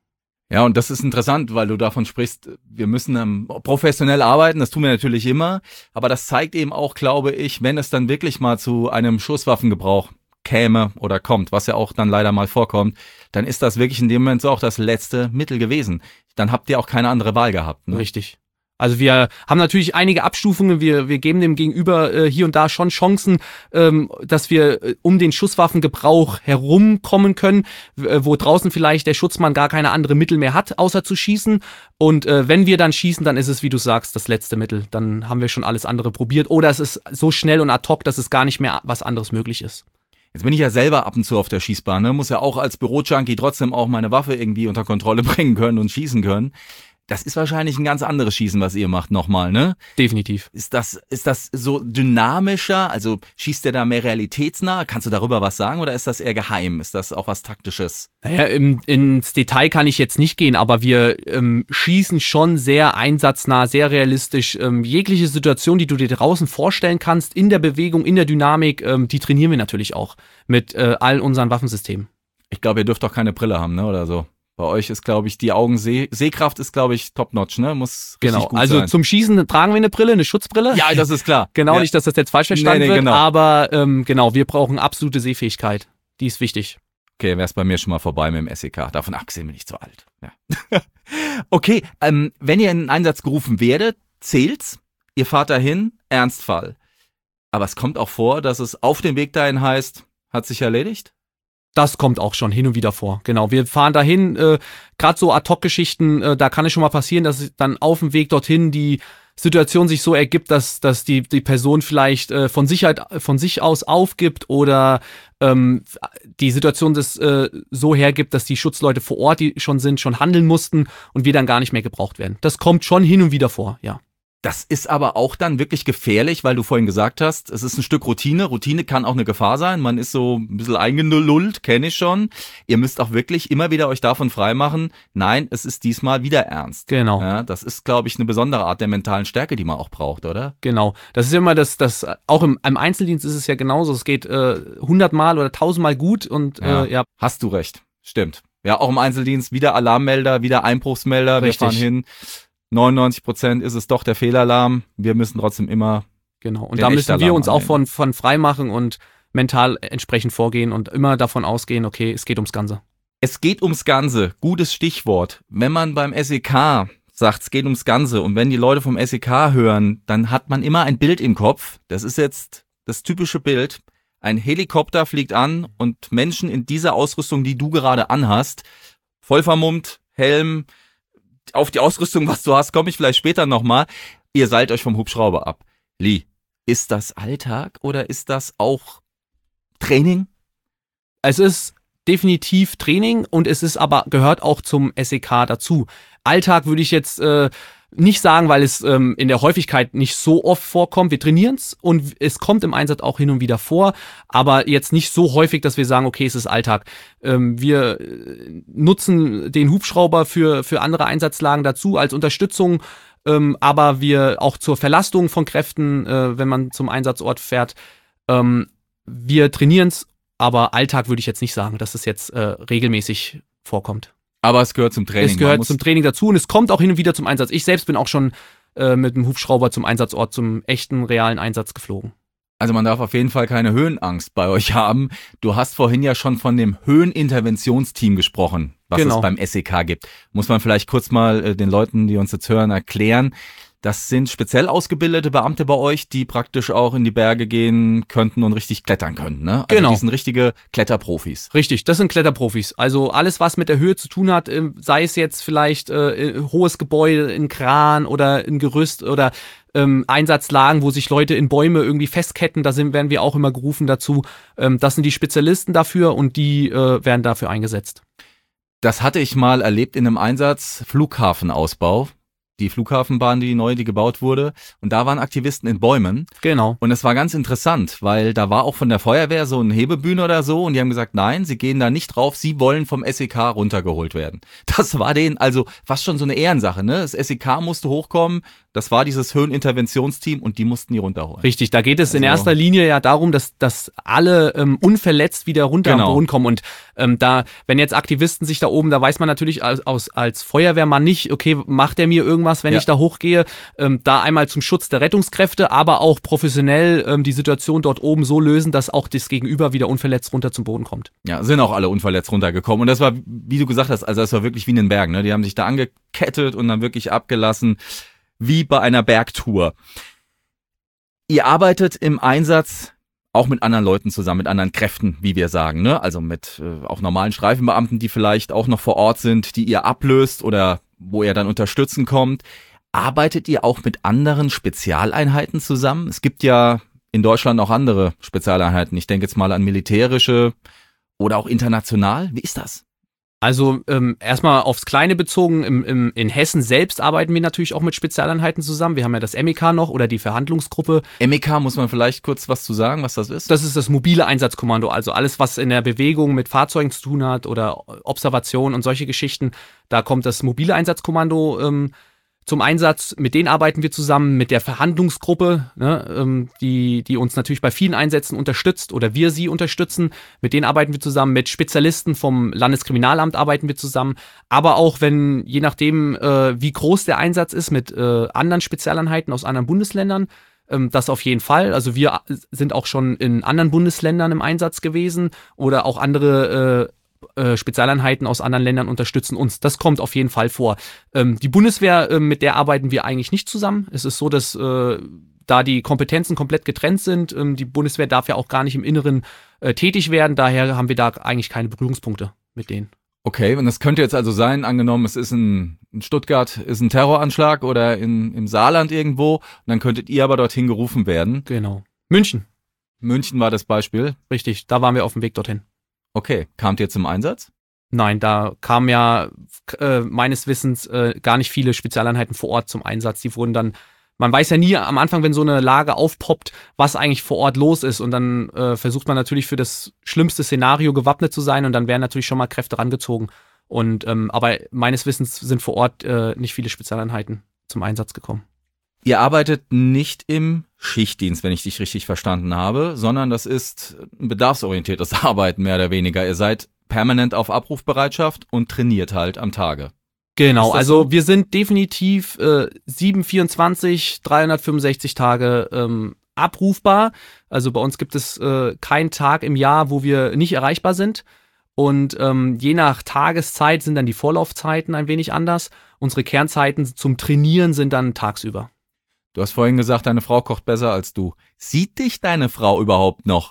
Ja, und das ist interessant, weil du davon sprichst, wir müssen ähm, professionell arbeiten, das tun wir natürlich immer, aber das zeigt eben auch, glaube ich, wenn es dann wirklich mal zu einem Schusswaffengebrauch käme oder kommt, was ja auch dann leider mal vorkommt, dann ist das wirklich in dem Moment so auch das letzte Mittel gewesen. Dann habt ihr auch keine andere Wahl gehabt. Ne? Richtig. Also wir haben natürlich einige Abstufungen, wir wir geben dem Gegenüber äh, hier und da schon Chancen, ähm, dass wir äh, um den Schusswaffengebrauch herumkommen können, äh, wo draußen vielleicht der Schutzmann gar keine andere Mittel mehr hat, außer zu schießen. Und äh, wenn wir dann schießen, dann ist es, wie du sagst, das letzte Mittel. Dann haben wir schon alles andere probiert. Oder es ist so schnell und ad hoc, dass es gar nicht mehr was anderes möglich ist. Jetzt bin ich ja selber ab und zu auf der Schießbahn, ne? Muss ja auch als Bürojunkie trotzdem auch meine Waffe irgendwie unter Kontrolle bringen können und schießen können. Das ist wahrscheinlich ein ganz anderes Schießen, was ihr macht nochmal, ne? Definitiv. Ist das, ist das so dynamischer? Also schießt der da mehr realitätsnah? Kannst du darüber was sagen oder ist das eher geheim? Ist das auch was Taktisches? Naja, im, ins Detail kann ich jetzt nicht gehen, aber wir ähm, schießen schon sehr einsatznah, sehr realistisch. Ähm, jegliche Situation, die du dir draußen vorstellen kannst, in der Bewegung, in der Dynamik, ähm, die trainieren wir natürlich auch mit äh, all unseren Waffensystemen. Ich glaube, ihr dürft doch keine Brille haben, ne? Oder so. Bei euch ist, glaube ich, die Augenseh- Sehkraft ist, glaube ich, top-notch, ne? Muss richtig Genau, gut also sein. Zum Schießen tragen wir eine Brille, eine Schutzbrille. Ja, das ist klar. Genau, ja. nicht, dass das jetzt falsch verstanden Nee, nee, wird, genau. aber ähm, genau, wir brauchen absolute Sehfähigkeit. Die ist wichtig. Okay, wär's bei mir schon mal vorbei mit dem S E K. Davon abgesehen bin ich zu alt. Ja. Okay, ähm, wenn ihr in einen Einsatz gerufen werdet, zählt's. Ihr fahrt dahin, Ernstfall. Aber es kommt auch vor, dass es auf dem Weg dahin heißt, hat sich erledigt? Das kommt auch schon hin und wieder vor. Genau, wir fahren dahin, äh, gerade so Ad-Hoc-Geschichten, äh, da kann es schon mal passieren, dass dann auf dem Weg dorthin die Situation sich so ergibt, dass dass die die Person vielleicht äh, von sich halt, von sich aus aufgibt oder ähm, die Situation das äh, so hergibt, dass die Schutzleute vor Ort, die schon sind, schon handeln mussten und wir dann gar nicht mehr gebraucht werden. Das kommt schon hin und wieder vor, ja. Das ist aber auch dann wirklich gefährlich, weil du vorhin gesagt hast, es ist ein Stück Routine. Routine kann auch eine Gefahr sein. Man ist so ein bisschen eingelullt, kenne ich schon. Ihr müsst auch wirklich immer wieder euch davon freimachen, nein, es ist diesmal wieder ernst. Genau. Ja, das ist, glaube ich, eine besondere Art der mentalen Stärke, die man auch braucht, oder? Genau. Das ist immer das, das auch im, im Einzeldienst ist es ja genauso. Es geht äh, hundertmal oder tausendmal gut und Ja, äh, ja. Hast du recht. Stimmt. Ja, auch im Einzeldienst wieder Alarmmelder, wieder Einbruchsmelder. Richtig. Wir fahren hin. neunundneunzig Prozent ist es doch der Fehlalarm. Wir müssen trotzdem immer. Genau. Und den da müssen wir Echtalarm uns auch anwenden. von, von frei machen und mental entsprechend vorgehen und immer davon ausgehen, okay, es geht ums Ganze. Es geht ums Ganze. Gutes Stichwort. Wenn man beim S E K sagt, es geht ums Ganze und wenn die Leute vom S E K hören, dann hat man immer ein Bild im Kopf. Das ist jetzt das typische Bild. Ein Helikopter fliegt an und Menschen in dieser Ausrüstung, die du gerade anhast, voll vermummt, Helm, auf die Ausrüstung, was du hast, komme ich vielleicht später nochmal. Ihr seilt euch vom Hubschrauber ab. Lee, ist das Alltag oder ist das auch Training? Es ist definitiv Training und es ist aber, gehört auch zum S E K dazu. Alltag würde ich jetzt äh, nicht sagen, weil es ähm, in der Häufigkeit nicht so oft vorkommt. Wir trainieren es und es kommt im Einsatz auch hin und wieder vor, aber jetzt nicht so häufig, dass wir sagen, okay, es ist Alltag. Ähm, wir äh, nutzen den Hubschrauber für, für andere Einsatzlagen dazu als Unterstützung, ähm, aber wir auch zur Verlastung von Kräften, äh, wenn man zum Einsatzort fährt. Ähm, wir trainieren es, aber Alltag würde ich jetzt nicht sagen, dass es jetzt äh, regelmäßig vorkommt. Aber es gehört zum Training. Es gehört Man muss- zum Training dazu und es kommt auch hin und wieder zum Einsatz. Ich selbst bin auch schon äh, mit dem Hubschrauber zum Einsatzort, zum echten, realen Einsatz geflogen. Also man darf auf jeden Fall keine Höhenangst bei euch haben. Du hast vorhin ja schon von dem Höheninterventionsteam gesprochen, was Genau. es beim S E K gibt. Muss man vielleicht kurz mal äh, den Leuten, die uns jetzt hören, erklären. Das sind speziell ausgebildete Beamte bei euch, die praktisch auch in die Berge gehen könnten und richtig klettern können, ne? Also Genau. die sind richtige Kletterprofis. Richtig, das sind Kletterprofis. Also alles, was mit der Höhe zu tun hat, äh, sei es jetzt vielleicht äh, hohes Gebäude, ein Kran oder ein Gerüst oder ähm, Einsatzlagen, wo sich Leute in Bäume irgendwie festketten, da sind, werden wir auch immer gerufen dazu. Ähm, das sind die Spezialisten dafür und die äh, werden dafür eingesetzt. Das hatte ich mal erlebt in einem Einsatz, Flughafenausbau. Die Flughafenbahn, die neu, die gebaut wurde. Und da waren Aktivisten in Bäumen. Genau. Und es war ganz interessant, weil da war auch von der Feuerwehr so eine Hebebühne oder so und die haben gesagt, nein, sie gehen da nicht drauf, sie wollen vom S E K runtergeholt werden. Das war denen also fast schon so eine Ehrensache, ne? Das S E K musste hochkommen, Das war dieses Höheninterventionsteam und die mussten die runterholen. Richtig, da geht es also, in erster Linie ja darum, dass, dass alle ähm, unverletzt wieder runter genau. am Boden kommen. Und ähm, da, wenn jetzt Aktivisten sich da oben, da weiß man natürlich als, als, als Feuerwehrmann nicht, okay, macht der mir irgendwas, wenn ja. ich da hochgehe? Ähm, da einmal zum Schutz der Rettungskräfte, aber auch professionell ähm, die Situation dort oben so lösen, dass auch das Gegenüber wieder unverletzt runter zum Boden kommt. Ja, sind auch alle unverletzt runtergekommen. Und das war, wie du gesagt hast, also das war wirklich wie in den Bergen. Ne? Die haben sich da angekettet und dann wirklich abgelassen. Wie bei einer Bergtour. Ihr arbeitet im Einsatz auch mit anderen Leuten zusammen, mit anderen Kräften, wie wir sagen, ne? Also mit äh, auch normalen Streifenbeamten, die vielleicht auch noch vor Ort sind, die ihr ablöst oder wo ihr dann unterstützen kommt. Arbeitet ihr auch mit anderen Spezialeinheiten zusammen? Es gibt ja in Deutschland auch andere Spezialeinheiten. Ich denke jetzt mal an militärische oder auch international. Wie ist das? Also ähm, erstmal aufs Kleine bezogen, im, im, in Hessen selbst arbeiten wir natürlich auch mit Spezialeinheiten zusammen. Wir haben ja das M E K noch oder die Verhandlungsgruppe. M E K, muss man vielleicht kurz was zu sagen, was das ist? Das ist das mobile Einsatzkommando, also alles, was in der Bewegung mit Fahrzeugen zu tun hat oder Observation und solche Geschichten. Da kommt das mobile Einsatzkommando ähm, zum Einsatz. Mit denen arbeiten wir zusammen, mit der Verhandlungsgruppe, ne, ähm, die, die uns natürlich bei vielen Einsätzen unterstützt oder wir sie unterstützen. Mit denen arbeiten wir zusammen, mit Spezialisten vom Landeskriminalamt arbeiten wir zusammen. Aber auch wenn, je nachdem, äh, wie groß der Einsatz ist, mit äh, anderen Spezialeinheiten aus anderen Bundesländern, ähm, das auf jeden Fall. Also wir sind auch schon in anderen Bundesländern im Einsatz gewesen oder auch andere äh, Spezialeinheiten aus anderen Ländern unterstützen uns. Das kommt auf jeden Fall vor. Ähm, die Bundeswehr, äh, mit der arbeiten wir eigentlich nicht zusammen. Es ist so, dass äh, da die Kompetenzen komplett getrennt sind. Ähm, die Bundeswehr darf ja auch gar nicht im Inneren äh, tätig werden. Daher haben wir da eigentlich keine Berührungspunkte mit denen. Okay, und das könnte jetzt also sein, angenommen, es ist ein, in Stuttgart ist ein Terroranschlag oder in, im Saarland irgendwo, und dann könntet ihr aber dorthin gerufen werden. Genau. München. München war das Beispiel. Richtig, da waren wir auf dem Weg dorthin. Okay, kamt ihr zum Einsatz? Nein, da kamen ja äh, meines Wissens äh, gar nicht viele Spezialeinheiten vor Ort zum Einsatz. Die wurden dann, man weiß ja nie am Anfang, wenn so eine Lage aufpoppt, was eigentlich vor Ort los ist. Und dann äh, versucht man natürlich für das schlimmste Szenario gewappnet zu sein und dann werden natürlich schon mal Kräfte rangezogen. Und ähm, aber meines Wissens sind vor Ort äh, nicht viele Spezialeinheiten zum Einsatz gekommen. Ihr arbeitet nicht im Schichtdienst, wenn ich dich richtig verstanden habe, sondern das ist ein bedarfsorientiertes Arbeiten mehr oder weniger. Ihr seid permanent auf Abrufbereitschaft und trainiert halt am Tage. Genau, also so? Wir sind definitiv äh, sieben vierundzwanzig, dreihundertfünfundsechzig Tage ähm, abrufbar. Also bei uns gibt es äh, keinen Tag im Jahr, wo wir nicht erreichbar sind. Und ähm, je nach Tageszeit sind dann die Vorlaufzeiten ein wenig anders. Unsere Kernzeiten zum Trainieren sind dann tagsüber. Du hast vorhin gesagt, deine Frau kocht besser als du. Sieht dich deine Frau überhaupt noch?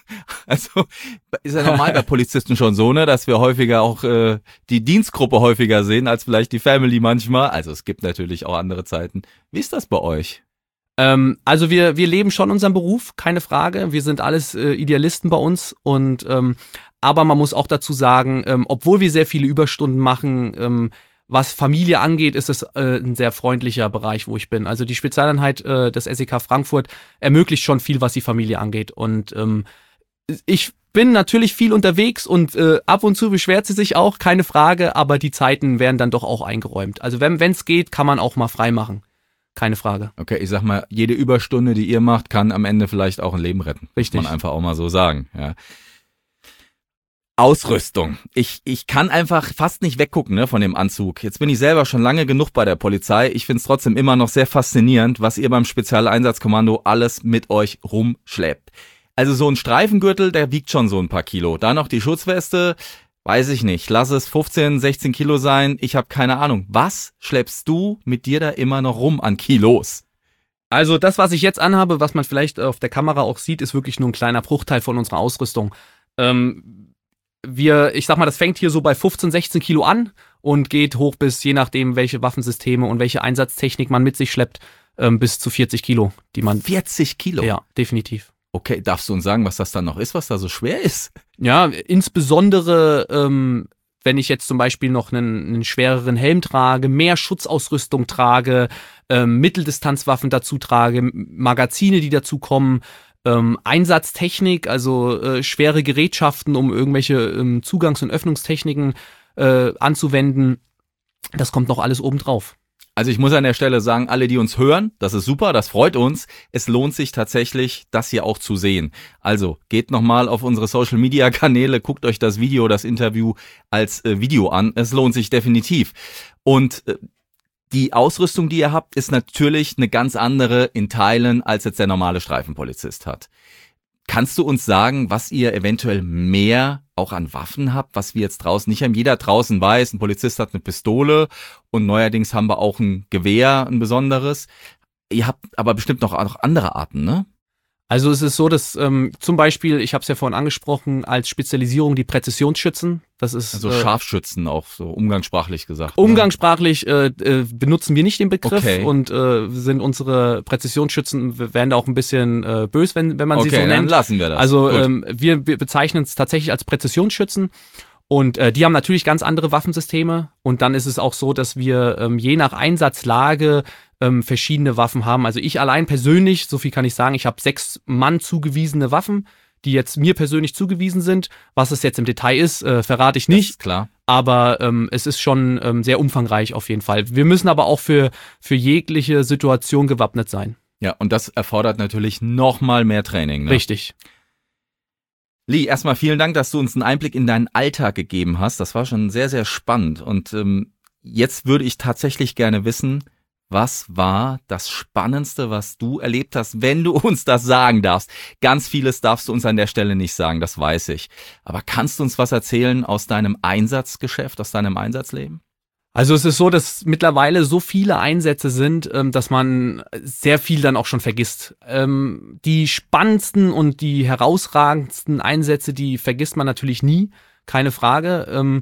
Also ist ja normal bei Polizisten schon so, ne, dass wir häufiger auch äh, die Dienstgruppe häufiger sehen als vielleicht die Family manchmal. Also es gibt natürlich auch andere Zeiten. Wie ist das bei euch? Ähm, also wir wir leben schon unseren Beruf, keine Frage. Wir sind alles äh, Idealisten bei uns und ähm, aber man muss auch dazu sagen, ähm, obwohl wir sehr viele Überstunden machen, ähm, was Familie angeht, ist es äh, ein sehr freundlicher Bereich, wo ich bin. Also die Spezialeinheit äh, des S E K Frankfurt ermöglicht schon viel, was die Familie angeht. Und ähm, ich bin natürlich viel unterwegs und äh, ab und zu beschwert sie sich auch, keine Frage, aber die Zeiten werden dann doch auch eingeräumt. Also wenn es geht, kann man auch mal frei machen. Keine Frage. Okay, ich sag mal, jede Überstunde, die ihr macht, kann am Ende vielleicht auch ein Leben retten. Richtig. Muss man einfach auch mal so sagen, ja. Ausrüstung. Ich ich kann einfach fast nicht weggucken, ne, von dem Anzug. Jetzt bin ich selber schon lange genug bei der Polizei. Ich find's trotzdem immer noch sehr faszinierend, was ihr beim Spezialeinsatzkommando alles mit euch rumschleppt. Also so ein Streifengürtel, der wiegt schon so ein paar Kilo. Da noch die Schutzweste, weiß ich nicht. Lass es fünfzehn, sechzehn Kilo sein. Ich habe keine Ahnung. Was schleppst du mit dir da immer noch rum an Kilos? Also das, was ich jetzt anhabe, was man vielleicht auf der Kamera auch sieht, ist wirklich nur ein kleiner Bruchteil von unserer Ausrüstung. Ähm, Wir, ich sag mal, das fängt hier so bei fünfzehn, sechzehn Kilo an und geht hoch bis, je nachdem, welche Waffensysteme und welche Einsatztechnik man mit sich schleppt, ähm, bis zu vierzig Kilo, die man... vierzig Kilo? Ja, definitiv. Okay, darfst du uns sagen, was das dann noch ist, was da so schwer ist? Ja, insbesondere, ähm, wenn ich jetzt zum Beispiel noch einen, einen schwereren Helm trage, mehr Schutzausrüstung trage, ähm, Mitteldistanzwaffen dazu trage, Magazine, die dazu kommen, Ähm, Einsatztechnik, also äh, schwere Gerätschaften, um irgendwelche ähm, Zugangs- und Öffnungstechniken äh, anzuwenden. Das kommt noch alles oben drauf. Also ich muss an der Stelle sagen, alle, die uns hören, das ist super, das freut uns. Es lohnt sich tatsächlich, das hier auch zu sehen. Also geht nochmal auf unsere Social-Media-Kanäle, guckt euch das Video, das Interview als äh, Video an. Es lohnt sich definitiv. Und äh, die Ausrüstung, die ihr habt, ist natürlich eine ganz andere in Teilen, als jetzt der normale Streifenpolizist hat. Kannst du uns sagen, was ihr eventuell mehr auch an Waffen habt, was wir jetzt draußen nicht haben? Jeder draußen weiß, ein Polizist hat eine Pistole und neuerdings haben wir auch ein Gewehr, ein besonderes. Ihr habt aber bestimmt noch, noch andere Arten, ne? Also es ist so, dass ähm, zum Beispiel, ich habe es ja vorhin angesprochen, als Spezialisierung die Präzisionsschützen. Das ist Also äh, Scharfschützen auch so umgangssprachlich gesagt. Umgangssprachlich äh, äh, benutzen wir nicht den Begriff Okay. und äh, sind unsere Präzisionsschützen, werden da auch ein bisschen äh, böse, wenn, wenn man sie Okay, so dann nennt. lassen wir das. Also Gut. ähm, wir, wir bezeichnen es tatsächlich als Präzisionsschützen und äh, die haben natürlich ganz andere Waffensysteme und dann ist es auch so, dass wir ähm, je nach Einsatzlage ähm, verschiedene Waffen haben. Also ich allein persönlich, so viel kann ich sagen, ich habe sechs Mann zugewiesene Waffen, die jetzt mir persönlich zugewiesen sind. Was es jetzt im Detail ist, äh, verrate ich Das nicht. ist klar. Aber ähm, es ist schon ähm, sehr umfangreich auf jeden Fall. Wir müssen aber auch für, für jegliche Situation gewappnet sein. Ja, und das erfordert natürlich noch mal mehr Training. Ne? Richtig. Lee, erstmal vielen Dank, dass du uns einen Einblick in deinen Alltag gegeben hast. Das war schon sehr, sehr spannend. Und ähm, jetzt würde ich tatsächlich gerne wissen, was war das Spannendste, was du erlebt hast, wenn du uns das sagen darfst? Ganz vieles darfst du uns an der Stelle nicht sagen, das weiß ich. Aber kannst du uns was erzählen aus deinem Einsatzgeschäft, aus deinem Einsatzleben? Also es ist so, dass mittlerweile so viele Einsätze sind, ähm, dass man sehr viel dann auch schon vergisst. Ähm, die spannendsten und die herausragendsten Einsätze, die vergisst man natürlich nie, keine Frage. Ähm,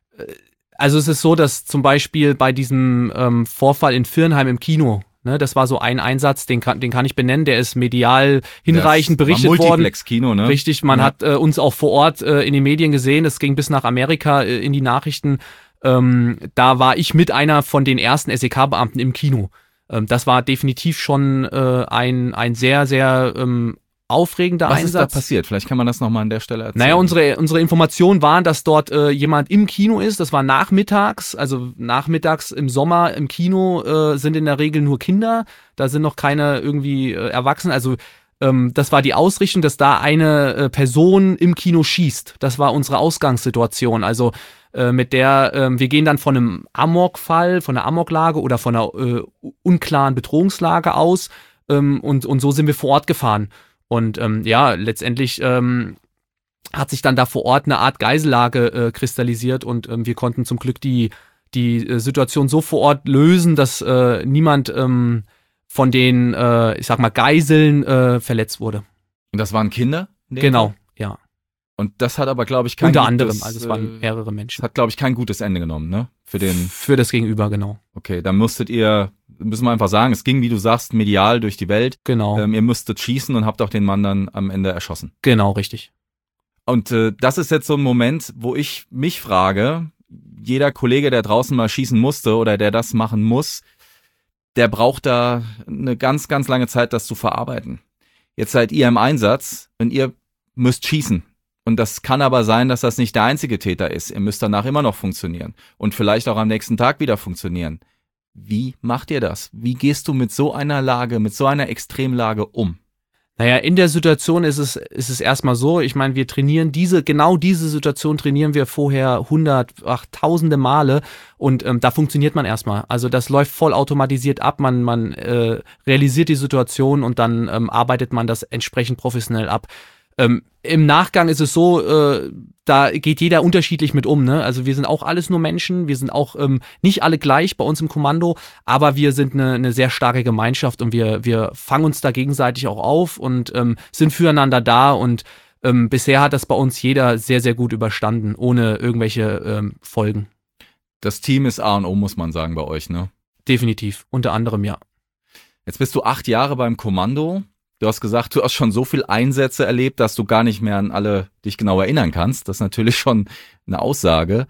also es ist so, dass zum Beispiel bei diesem ähm, Vorfall in Viernheim im Kino, ne, das war so ein Einsatz, den kann, den kann ich benennen, der ist medial hinreichend Das war berichtet worden. Multiplex-Kino, ne? Richtig, man Ja. hat äh, uns auch vor Ort äh, in den Medien gesehen, es ging bis nach Amerika äh, in die Nachrichten. Ähm, da war ich mit einer von den ersten S E K-Beamten im Kino. Ähm, das war definitiv schon äh, ein, ein sehr, sehr ähm, aufregender Was Einsatz. ist da passiert? Vielleicht kann man das nochmal an der Stelle erzählen. Naja, unsere, unsere Informationen waren, dass dort äh, jemand im Kino ist. Das war nachmittags, also nachmittags im Sommer im Kino äh, sind in der Regel nur Kinder. Da sind noch keine irgendwie äh, Erwachsene. Also ähm, das war die Ausrichtung, dass da eine äh, Person im Kino schießt. Das war unsere Ausgangssituation. Also äh, mit der, äh, wir gehen dann von einem Amokfall, von einer Amoklage oder von einer äh, unklaren Bedrohungslage aus ähm, und, und so sind wir vor Ort gefahren. Und ähm, ja, letztendlich ähm, hat sich dann da vor Ort eine Art Geisellage äh, kristallisiert und ähm, wir konnten zum Glück die, die äh, Situation so vor Ort lösen, dass äh, niemand ähm, von den, äh, ich sag mal, Geiseln äh, verletzt wurde. Und das waren Kinder? in dem Genau, Fall? ja. Und das hat aber, glaube ich, kein Unter gutes, anderem, also es waren äh, mehrere Das Menschen. hat, glaube ich, kein gutes Ende genommen, ne? Für den. Für das Gegenüber, genau. Okay, dann musstet ihr, müssen wir einfach sagen, es ging, wie du sagst, medial durch die Welt. Genau, Ähm, ihr müsstet schießen und habt auch den Mann dann am Ende erschossen. genau, richtig. Und äh, das ist jetzt so ein Moment, wo ich mich frage, jeder Kollege, der draußen mal schießen musste oder der das machen muss, der braucht da eine ganz, ganz lange Zeit, das zu verarbeiten. Jetzt seid ihr im Einsatz und ihr müsst schießen. Und das kann aber sein, dass das nicht der einzige Täter ist. Ihr müsst danach immer noch funktionieren und vielleicht auch am nächsten Tag wieder funktionieren. Wie macht ihr das? Wie gehst du mit so einer Lage, mit so einer Extremlage um? Naja, in der Situation ist es, ist es erstmal so, ich meine, wir trainieren diese, genau diese Situation trainieren wir vorher hundert, ach, tausende Male und ähm, da funktioniert man erstmal. Also das läuft voll automatisiert ab, man, man äh, realisiert die Situation und dann ähm, arbeitet man das entsprechend professionell ab. Ähm, im Nachgang ist es so, äh, da geht jeder unterschiedlich mit um, ne? Also wir sind auch alles nur Menschen, wir sind auch ähm, nicht alle gleich bei uns im Kommando, aber wir sind eine, eine sehr starke Gemeinschaft und wir, wir fangen uns da gegenseitig auch auf und ähm, sind füreinander da und ähm, bisher hat das bei uns jeder sehr, sehr gut überstanden, ohne irgendwelche ähm, Folgen. Das Team ist A und O, muss man sagen, bei euch, ne? Definitiv, unter anderem ja. Jetzt bist du acht Jahre beim Kommando. Du hast gesagt, du hast schon so viel Einsätze erlebt, dass du gar nicht mehr an alle dich genau erinnern kannst. Das ist natürlich schon eine Aussage.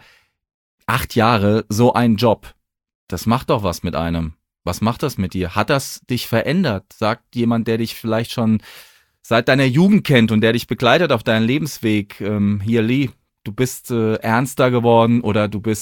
Acht Jahre, so ein Job. Das macht doch was mit einem. Was macht das mit dir? Hat das dich verändert? Sagt jemand, der dich vielleicht schon seit deiner Jugend kennt und der dich begleitet auf deinem Lebensweg, ähm, hier Lee, du bist äh, ernster geworden oder du bist,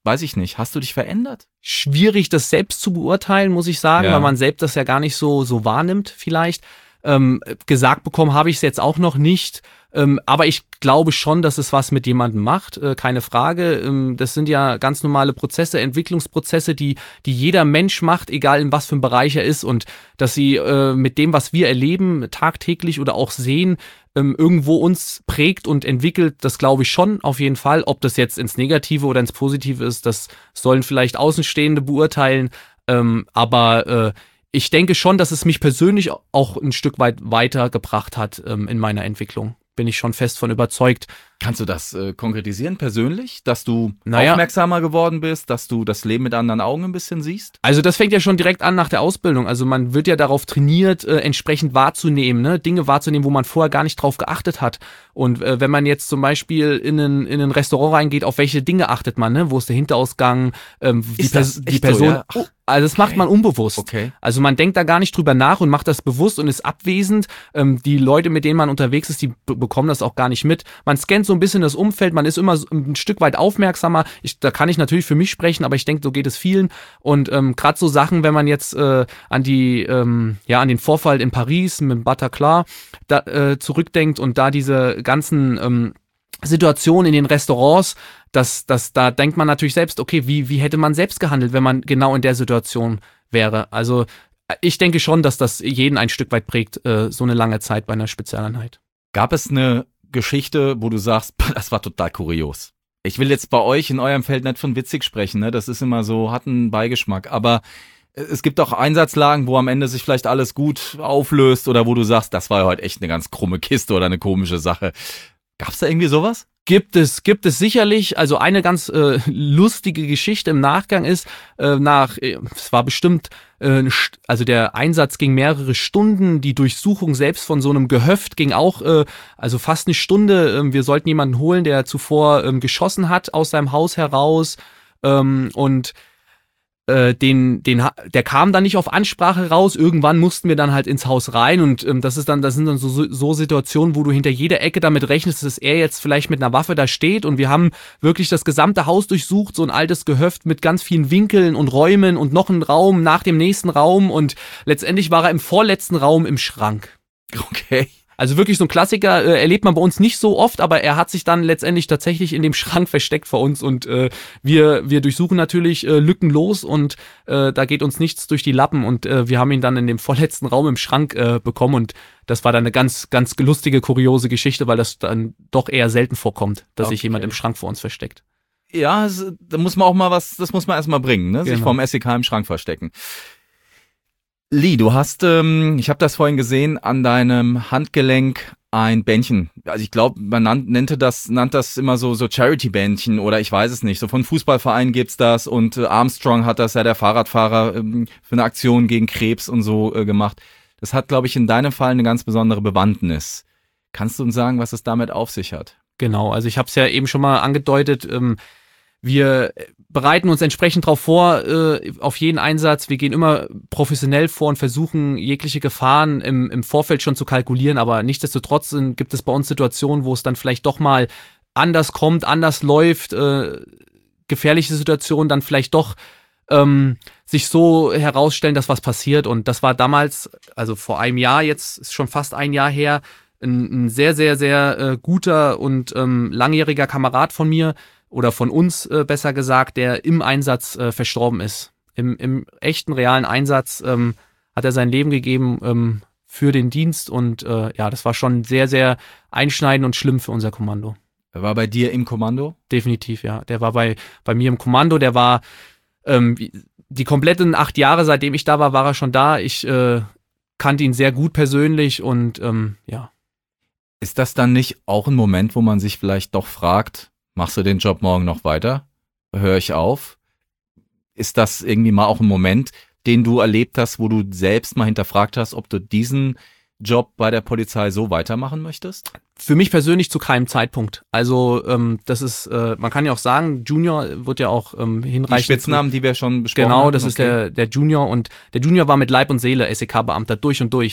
weiß ich nicht, hast du dich verändert? Schwierig, das selbst zu beurteilen, muss ich sagen, Ja. weil man selbst das ja gar nicht so, so wahrnimmt vielleicht. Ähm, gesagt bekommen habe ich es jetzt auch noch nicht. Ähm, aber ich glaube schon, dass es was mit jemandem macht, äh, keine Frage. Ähm, das sind ja ganz normale Prozesse, Entwicklungsprozesse, die, die jeder Mensch macht, egal in was für einem Bereich er ist. Und dass sie äh, mit dem, was wir erleben, tagtäglich oder auch sehen, ähm, irgendwo uns prägt und entwickelt, das glaube ich schon auf jeden Fall. Ob das jetzt ins Negative oder ins Positive ist, das sollen vielleicht Außenstehende beurteilen. Ähm, aber äh, ich denke schon, dass es mich persönlich auch ein Stück weit weitergebracht hat ähm, in meiner Entwicklung. Bin ich schon fest von überzeugt. Kannst du das äh, konkretisieren persönlich, dass du Naja. aufmerksamer geworden bist, dass du das Leben mit anderen Augen ein bisschen siehst? Also das fängt ja schon direkt an nach der Ausbildung. Also man wird ja darauf trainiert, äh, entsprechend wahrzunehmen, ne? Dinge wahrzunehmen, wo man vorher gar nicht drauf geachtet hat. Und äh, wenn man jetzt zum Beispiel in ein, in ein Restaurant reingeht, auf welche Dinge achtet man, ne? Wo ist der Hinterausgang? Ähm, die, Ist das Pers- die echt so, Person. ja? Ach, Oh, also das macht okay. man unbewusst. Okay. Also man denkt da gar nicht drüber nach und macht das bewusst und ist abwesend. Ähm, die Leute, mit denen man unterwegs ist, die b- bekommen das auch gar nicht mit. Man scannt so ein bisschen das Umfeld, man ist immer so ein Stück weit aufmerksamer. Ich, da kann ich natürlich für mich sprechen, aber ich denke, so geht es vielen. Und ähm, gerade so Sachen, wenn man jetzt äh, an die, ähm, ja, an den Vorfall in Paris mit Bataclan da, äh, zurückdenkt und da diese ganzen ähm, Situationen in den Restaurants, das, das, da denkt man natürlich selbst, okay, wie, wie hätte man selbst gehandelt, wenn man genau in der Situation wäre. Also ich denke schon, dass das jeden ein Stück weit prägt, äh, so eine lange Zeit bei einer Spezialeinheit. Gab es eine Geschichte, wo du sagst, das war total kurios? Ich will jetzt bei euch in eurem Feld nicht von witzig sprechen, ne? Das ist immer so, hat einen Beigeschmack, aber es gibt auch Einsatzlagen, wo am Ende sich vielleicht alles gut auflöst oder wo du sagst, das war ja heute echt eine ganz krumme Kiste oder eine komische Sache. Gab's da irgendwie sowas? Gibt es, gibt es sicherlich. Also eine ganz äh, lustige Geschichte im Nachgang ist, äh, nach, äh, es war bestimmt, äh, also der Einsatz ging mehrere Stunden, die Durchsuchung selbst von so einem Gehöft ging auch, äh, also fast eine Stunde. Äh, wir sollten jemanden holen, der zuvor ähm, geschossen hat aus seinem Haus heraus ähm, und äh, den, den, der kam dann nicht auf Ansprache raus. Irgendwann mussten wir dann halt ins Haus rein und ähm, das ist dann, das sind dann so, so Situationen, wo du hinter jeder Ecke damit rechnest, dass er jetzt vielleicht mit einer Waffe da steht und wir haben wirklich das gesamte Haus durchsucht, so ein altes Gehöft mit ganz vielen Winkeln und Räumen und noch einen Raum nach dem nächsten Raum und letztendlich war er im vorletzten Raum im Schrank. Okay. Also wirklich so ein Klassiker, äh, erlebt man bei uns nicht so oft, aber er hat sich dann letztendlich tatsächlich in dem Schrank versteckt vor uns und äh, wir wir durchsuchen natürlich äh, lückenlos und äh, da geht uns nichts durch die Lappen und äh, wir haben ihn dann in dem vorletzten Raum im Schrank äh, bekommen und das war dann eine ganz ganz lustige, kuriose Geschichte, weil das dann doch eher selten vorkommt, dass sich Okay. jemand im Schrank vor uns versteckt. Ja, es, da muss man auch mal was, das muss man erstmal bringen, ne? Sich Genau. vom S E K im Schrank verstecken. Lee, du hast, ähm, ich habe das vorhin gesehen, an deinem Handgelenk ein Bändchen. Also ich glaube, man nannt, nannte das, nannte das immer so, so Charity-Bändchen oder ich weiß es nicht. So von Fußballvereinen gibt's das und äh, Armstrong hat das ja, der Fahrradfahrer, ähm, für eine Aktion gegen Krebs und so äh, gemacht. Das hat, glaube ich, in deinem Fall eine ganz besondere Bewandtnis. Kannst du uns sagen, was es damit auf sich hat? Genau, also ich habe es ja eben schon mal angedeutet, ähm, wir bereiten uns entsprechend darauf vor, äh, auf jeden Einsatz. Wir gehen immer professionell vor und versuchen, jegliche Gefahren im, im Vorfeld schon zu kalkulieren. Aber nichtsdestotrotz sind, gibt es bei uns Situationen, wo es dann vielleicht doch mal anders kommt, anders läuft, äh, gefährliche Situationen dann vielleicht doch ähm, sich so herausstellen, dass was passiert. Und das war damals, also vor einem Jahr, jetzt ist schon fast ein Jahr her, ein, ein sehr, sehr, sehr äh, guter und ähm, langjähriger Kamerad von mir, oder von uns äh, besser gesagt, der im Einsatz äh, verstorben ist. Im, im echten, realen Einsatz ähm, hat er sein Leben gegeben ähm, für den Dienst und äh, ja, das war schon sehr, sehr einschneidend und schlimm für unser Kommando. Er war bei dir im Kommando? Definitiv, ja. Der war bei, bei mir im Kommando, der war ähm, die kompletten acht Jahre, seitdem ich da war, war er schon da. Ich äh, kannte ihn sehr gut persönlich und ähm, ja. Ist das dann nicht auch ein Moment, wo man sich vielleicht doch fragt, machst du den Job morgen noch weiter? Höre ich auf? Ist das irgendwie mal auch ein Moment, den du erlebt hast, wo du selbst mal hinterfragt hast, ob du diesen Job bei der Polizei so weitermachen möchtest? Für mich persönlich zu keinem Zeitpunkt. Also ähm, das ist, äh, man kann ja auch sagen, Junior wird ja auch ähm, hinreichend. Die Spitznamen, die wir schon besprochen haben. Genau, das ist der der Junior und der Junior war mit Leib und Seele S E K-Beamter durch und durch.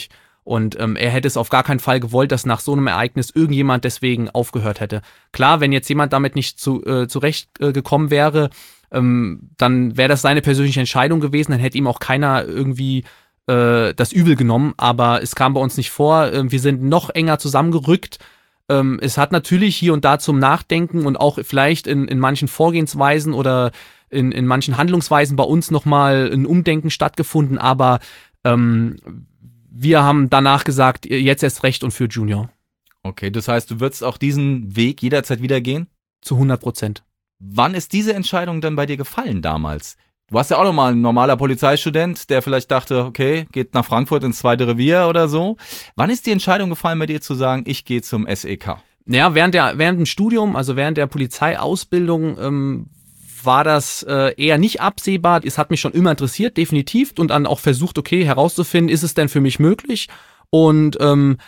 Und ähm, er hätte es auf gar keinen Fall gewollt, dass nach so einem Ereignis irgendjemand deswegen aufgehört hätte. Klar, wenn jetzt jemand damit nicht zu, äh, zurecht äh, gekommen wäre, ähm, dann wäre das seine persönliche Entscheidung gewesen, dann hätte ihm auch keiner irgendwie äh, das übel genommen, aber es kam bei uns nicht vor. Äh, wir sind noch enger zusammengerückt. Ähm, es hat natürlich hier und da zum Nachdenken und auch vielleicht in, in manchen Vorgehensweisen oder in, in manchen Handlungsweisen bei uns nochmal ein Umdenken stattgefunden, aber ähm, wir haben danach gesagt, jetzt erst recht und für Junior. Okay, das heißt, du würdest auch diesen Weg jederzeit wieder gehen? Zu hundert Prozent. Wann ist diese Entscheidung denn bei dir gefallen damals? Du warst ja auch nochmal ein normaler Polizeistudent, der vielleicht dachte, okay, geht nach Frankfurt ins zweite Revier oder so. Wann ist die Entscheidung gefallen bei dir zu sagen, ich gehe zum S E K? Ja, während der während dem Studium, also während der Polizeiausbildung, ähm, war das äh, eher nicht absehbar. Es hat mich schon immer interessiert, definitiv, und dann auch versucht, okay, herauszufinden, ist es denn für mich möglich? Und ähm,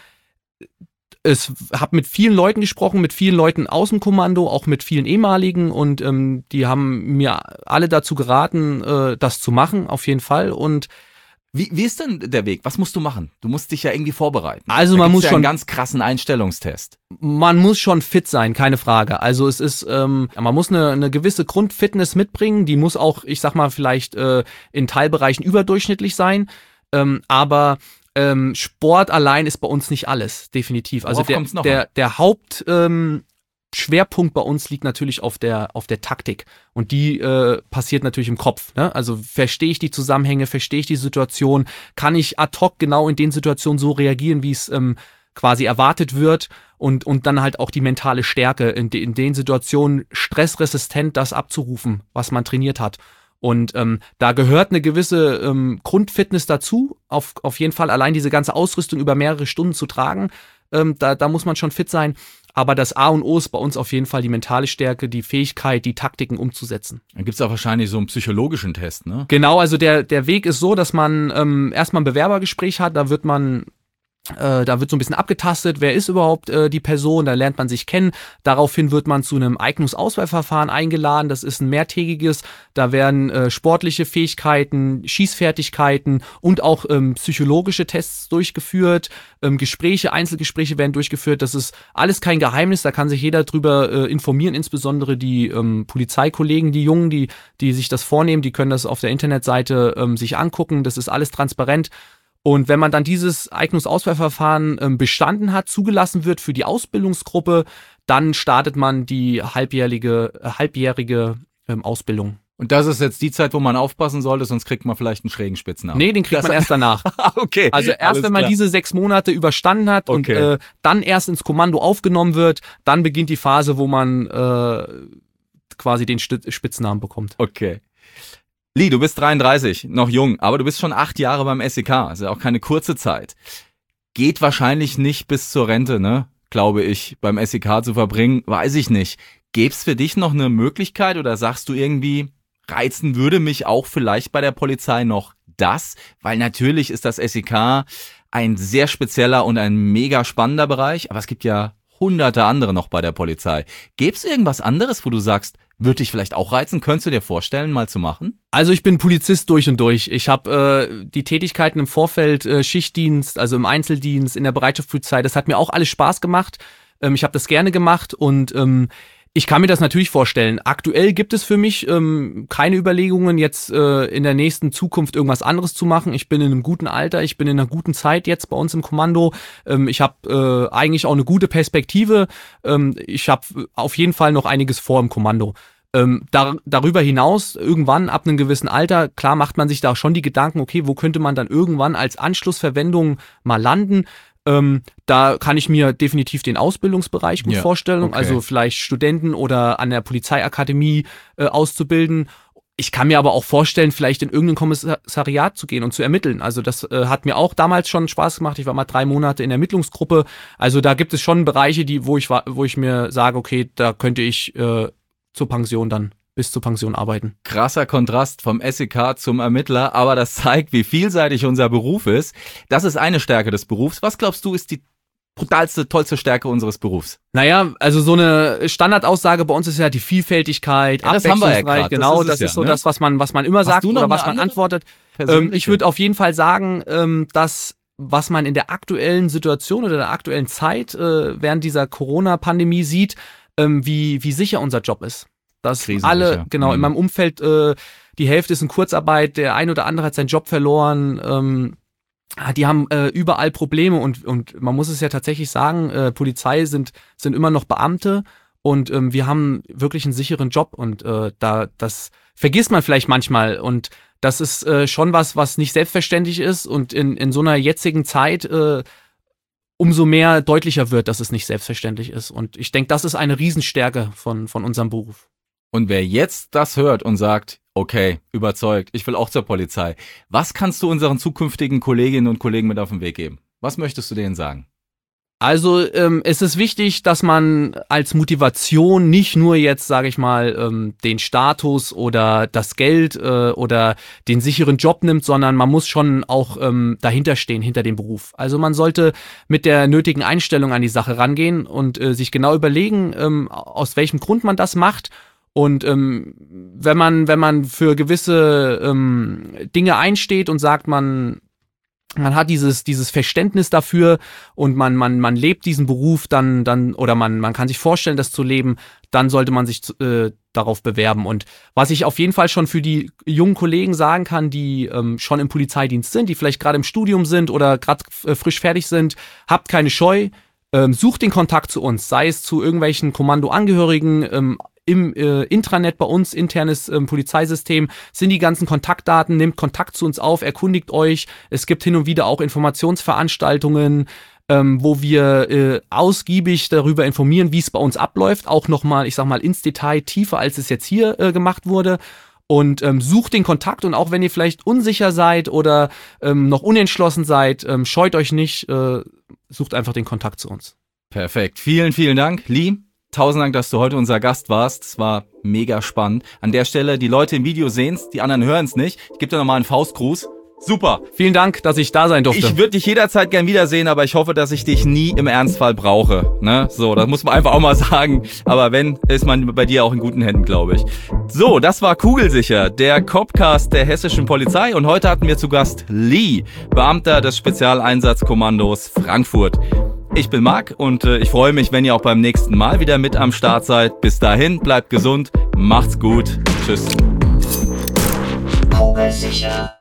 es habe mit vielen Leuten gesprochen, mit vielen Leuten aus dem Kommando, auch mit vielen ehemaligen, und ähm, die haben mir alle dazu geraten, äh, das zu machen, auf jeden Fall. Und Wie, wie ist denn der Weg? Was musst du machen? Du musst dich ja irgendwie vorbereiten. Also da man muss ja schon einen ganz krassen Einstellungstest. Man muss schon fit sein, keine Frage. Also es ist, ähm, man muss eine, eine gewisse Grundfitness mitbringen. Die muss auch, ich sag mal, vielleicht äh, in Teilbereichen überdurchschnittlich sein. Ähm, aber ähm, Sport allein ist bei uns nicht alles, definitiv. Also Worauf der kommt's noch der an? der Haupt ähm, Schwerpunkt bei uns liegt natürlich auf der auf der Taktik, und die äh, passiert natürlich im Kopf, ne? Also verstehe ich die Zusammenhänge, verstehe ich die Situation, kann ich ad hoc genau in den Situationen so reagieren, wie es ähm, quasi erwartet wird, und und dann halt auch die mentale Stärke in, de, in den Situationen stressresistent das abzurufen, was man trainiert hat. Und ähm, da gehört eine gewisse ähm, Grundfitness dazu, auf auf jeden Fall. Allein diese ganze Ausrüstung über mehrere Stunden zu tragen, ähm, da da muss man schon fit sein. Aber das A und O ist bei uns auf jeden Fall die mentale Stärke, die Fähigkeit, die Taktiken umzusetzen. Dann gibt's auch wahrscheinlich so einen psychologischen Test, ne? Genau, also der der Weg ist so, dass man ähm, erstmal ein Bewerbergespräch hat, da wird man äh, da wird so ein bisschen abgetastet, wer ist überhaupt äh, die Person, da lernt man sich kennen. Daraufhin wird man zu einem Eignungsauswahlverfahren eingeladen, das ist ein mehrtägiges, da werden äh, sportliche Fähigkeiten, Schießfertigkeiten und auch ähm, psychologische Tests durchgeführt, ähm, Gespräche, Einzelgespräche werden durchgeführt, das ist alles kein Geheimnis, da kann sich jeder drüber äh, informieren, insbesondere die ähm, Polizeikollegen, die Jungen, die die sich das vornehmen, die können das auf der Internetseite ähm, sich angucken, das ist alles transparent. Und wenn man dann dieses Eignungsauswahlverfahren ähm, bestanden hat, zugelassen wird für die Ausbildungsgruppe, dann startet man die halbjährige, äh, halbjährige ähm, Ausbildung. Und das ist jetzt die Zeit, wo man aufpassen sollte, sonst kriegt man vielleicht einen schrägen Spitznamen. Nee, den kriegt Das- man erst danach. Okay. Also erst alles wenn man klar. diese sechs Monate überstanden hat und Okay. äh, dann erst ins Kommando aufgenommen wird, dann beginnt die Phase, wo man äh, quasi den Sti- Spitznamen bekommt. Okay. Lee, du bist dreiunddreißig, noch jung, aber du bist schon acht Jahre beim S E K, also auch keine kurze Zeit. Geht wahrscheinlich nicht bis zur Rente, ne? Glaube ich, beim S E K zu verbringen, weiß ich nicht. Gäb's für dich noch eine Möglichkeit oder sagst du irgendwie, reizen würde mich auch vielleicht bei der Polizei noch das? Weil natürlich ist das S E K ein sehr spezieller und ein mega spannender Bereich, aber es gibt ja hunderte andere noch bei der Polizei. Gäb's irgendwas anderes, wo du sagst, würde dich vielleicht auch reizen? Könntest du dir vorstellen, mal zu machen? Also ich bin Polizist durch und durch. Ich habe äh, die Tätigkeiten im Vorfeld, äh, Schichtdienst, also im Einzeldienst, in der Bereitschaftspolizei, das hat mir auch alles Spaß gemacht. Ähm, ich habe das gerne gemacht, und ähm, ich kann mir das natürlich vorstellen. Aktuell gibt es für mich ähm, keine Überlegungen, jetzt äh, in der nächsten Zukunft irgendwas anderes zu machen. Ich bin in einem guten Alter, ich bin in einer guten Zeit jetzt bei uns im Kommando. Ähm, ich habe äh, eigentlich auch eine gute Perspektive. Ähm, ich habe auf jeden Fall noch einiges vor im Kommando. Ähm, dar- darüber hinaus, irgendwann ab einem gewissen Alter, klar macht man sich da schon die Gedanken, okay, wo könnte man dann irgendwann als Anschlussverwendung mal landen? Ähm, da kann ich mir definitiv den Ausbildungsbereich gut Ja, vorstellen, okay. also vielleicht Studenten oder an der Polizeiakademie äh, auszubilden. Ich kann mir aber auch vorstellen, vielleicht in irgendein Kommissariat zu gehen und zu ermitteln. Also das äh, hat mir auch damals schon Spaß gemacht. Ich war mal drei Monate in der Ermittlungsgruppe. Also da gibt es schon Bereiche, die, wo ich wa- wo ich mir sage, okay, da könnte ich äh, zur Pension dann bis zur Pension arbeiten. Krasser Kontrast vom S E K zum Ermittler, aber das zeigt, wie vielseitig unser Beruf ist. Das ist eine Stärke des Berufs. Was glaubst du, ist die brutalste, tollste Stärke unseres Berufs? Naja, also so eine Standardaussage bei uns ist ja die Vielfältigkeit, Ja, das haben wir ja abwechslungsreich, grad. Das genau, ist es das ja, ist so ne? das, was man was man immer sagt du noch oder was eine man andere antwortet. Ähm, Persönliche? ich würde auf jeden Fall sagen, ähm, dass was man in der aktuellen Situation oder der aktuellen Zeit äh, während dieser Corona-Pandemie sieht, ähm, wie, wie sicher unser Job ist. Dass alle, genau, mhm. in meinem Umfeld, äh, die Hälfte ist in Kurzarbeit, der ein oder andere hat seinen Job verloren, ähm, die haben äh, überall Probleme und, und man muss es ja tatsächlich sagen, äh, Polizei sind, sind immer noch Beamte und ähm, wir haben wirklich einen sicheren Job und äh, da das vergisst man vielleicht manchmal und das ist äh, schon was, was nicht selbstverständlich ist und in, in so einer jetzigen Zeit äh, umso mehr deutlicher wird, dass es nicht selbstverständlich ist. Und ich denke, das ist eine Riesenstärke von, von unserem Beruf. Und wer jetzt das hört und sagt, okay, überzeugt, ich will auch zur Polizei, was kannst du unseren zukünftigen Kolleginnen und Kollegen mit auf den Weg geben? Was möchtest du denen sagen? Also ähm, es ist wichtig, dass man als Motivation nicht nur jetzt, sage ich mal, ähm, den Status oder das Geld äh, oder den sicheren Job nimmt, sondern man muss schon auch ähm, dahinter stehen, hinter dem Beruf. Also man sollte mit der nötigen Einstellung an die Sache rangehen und äh, sich genau überlegen, ähm, aus welchem Grund man das macht. Und ähm, wenn man wenn man für gewisse ähm, Dinge einsteht und sagt, man man hat dieses dieses Verständnis dafür und man man man lebt diesen Beruf dann dann oder man man kann sich vorstellen, das zu leben, dann sollte man sich äh, darauf bewerben. Und was ich auf jeden Fall schon für die jungen Kollegen sagen kann, die ähm, schon im Polizeidienst sind, die vielleicht gerade im Studium sind oder gerade äh, frisch fertig sind, habt keine Scheu, ähm, sucht den Kontakt zu uns, sei es zu irgendwelchen Kommandoangehörigen, ähm, im äh, Intranet bei uns, internes ähm, Polizeisystem, sind die ganzen Kontaktdaten, nehmt Kontakt zu uns auf, erkundigt euch. Es gibt hin und wieder auch Informationsveranstaltungen, ähm, wo wir äh, ausgiebig darüber informieren, wie es bei uns abläuft. Auch nochmal, ich sag mal, ins Detail tiefer, als es jetzt hier äh, gemacht wurde. Und ähm, sucht den Kontakt und auch wenn ihr vielleicht unsicher seid oder ähm, noch unentschlossen seid, ähm, scheut euch nicht, äh, sucht einfach den Kontakt zu uns. Perfekt. Vielen, vielen Dank, Lee. Tausend Dank, dass du heute unser Gast warst. Es war mega spannend. An der Stelle, die Leute im Video sehen's, die anderen hören's nicht. Ich gebe dir nochmal einen Faustgruß. Super. Vielen Dank, dass ich da sein durfte. Ich würde dich jederzeit gern wiedersehen, aber ich hoffe, dass ich dich nie im Ernstfall brauche. Ne? So, das muss man einfach auch mal sagen. Aber wenn, ist man bei dir auch in guten Händen, glaube ich. So, das war Kugelsicher, der Copcast der hessischen Polizei. Und heute hatten wir zu Gast Lee, Beamter des Spezialeinsatzkommandos Frankfurt. Ich bin Marc und äh, ich freue mich, wenn ihr auch beim nächsten Mal wieder mit am Start seid. Bis dahin, bleibt gesund, macht's gut, tschüss. Kugelsicher.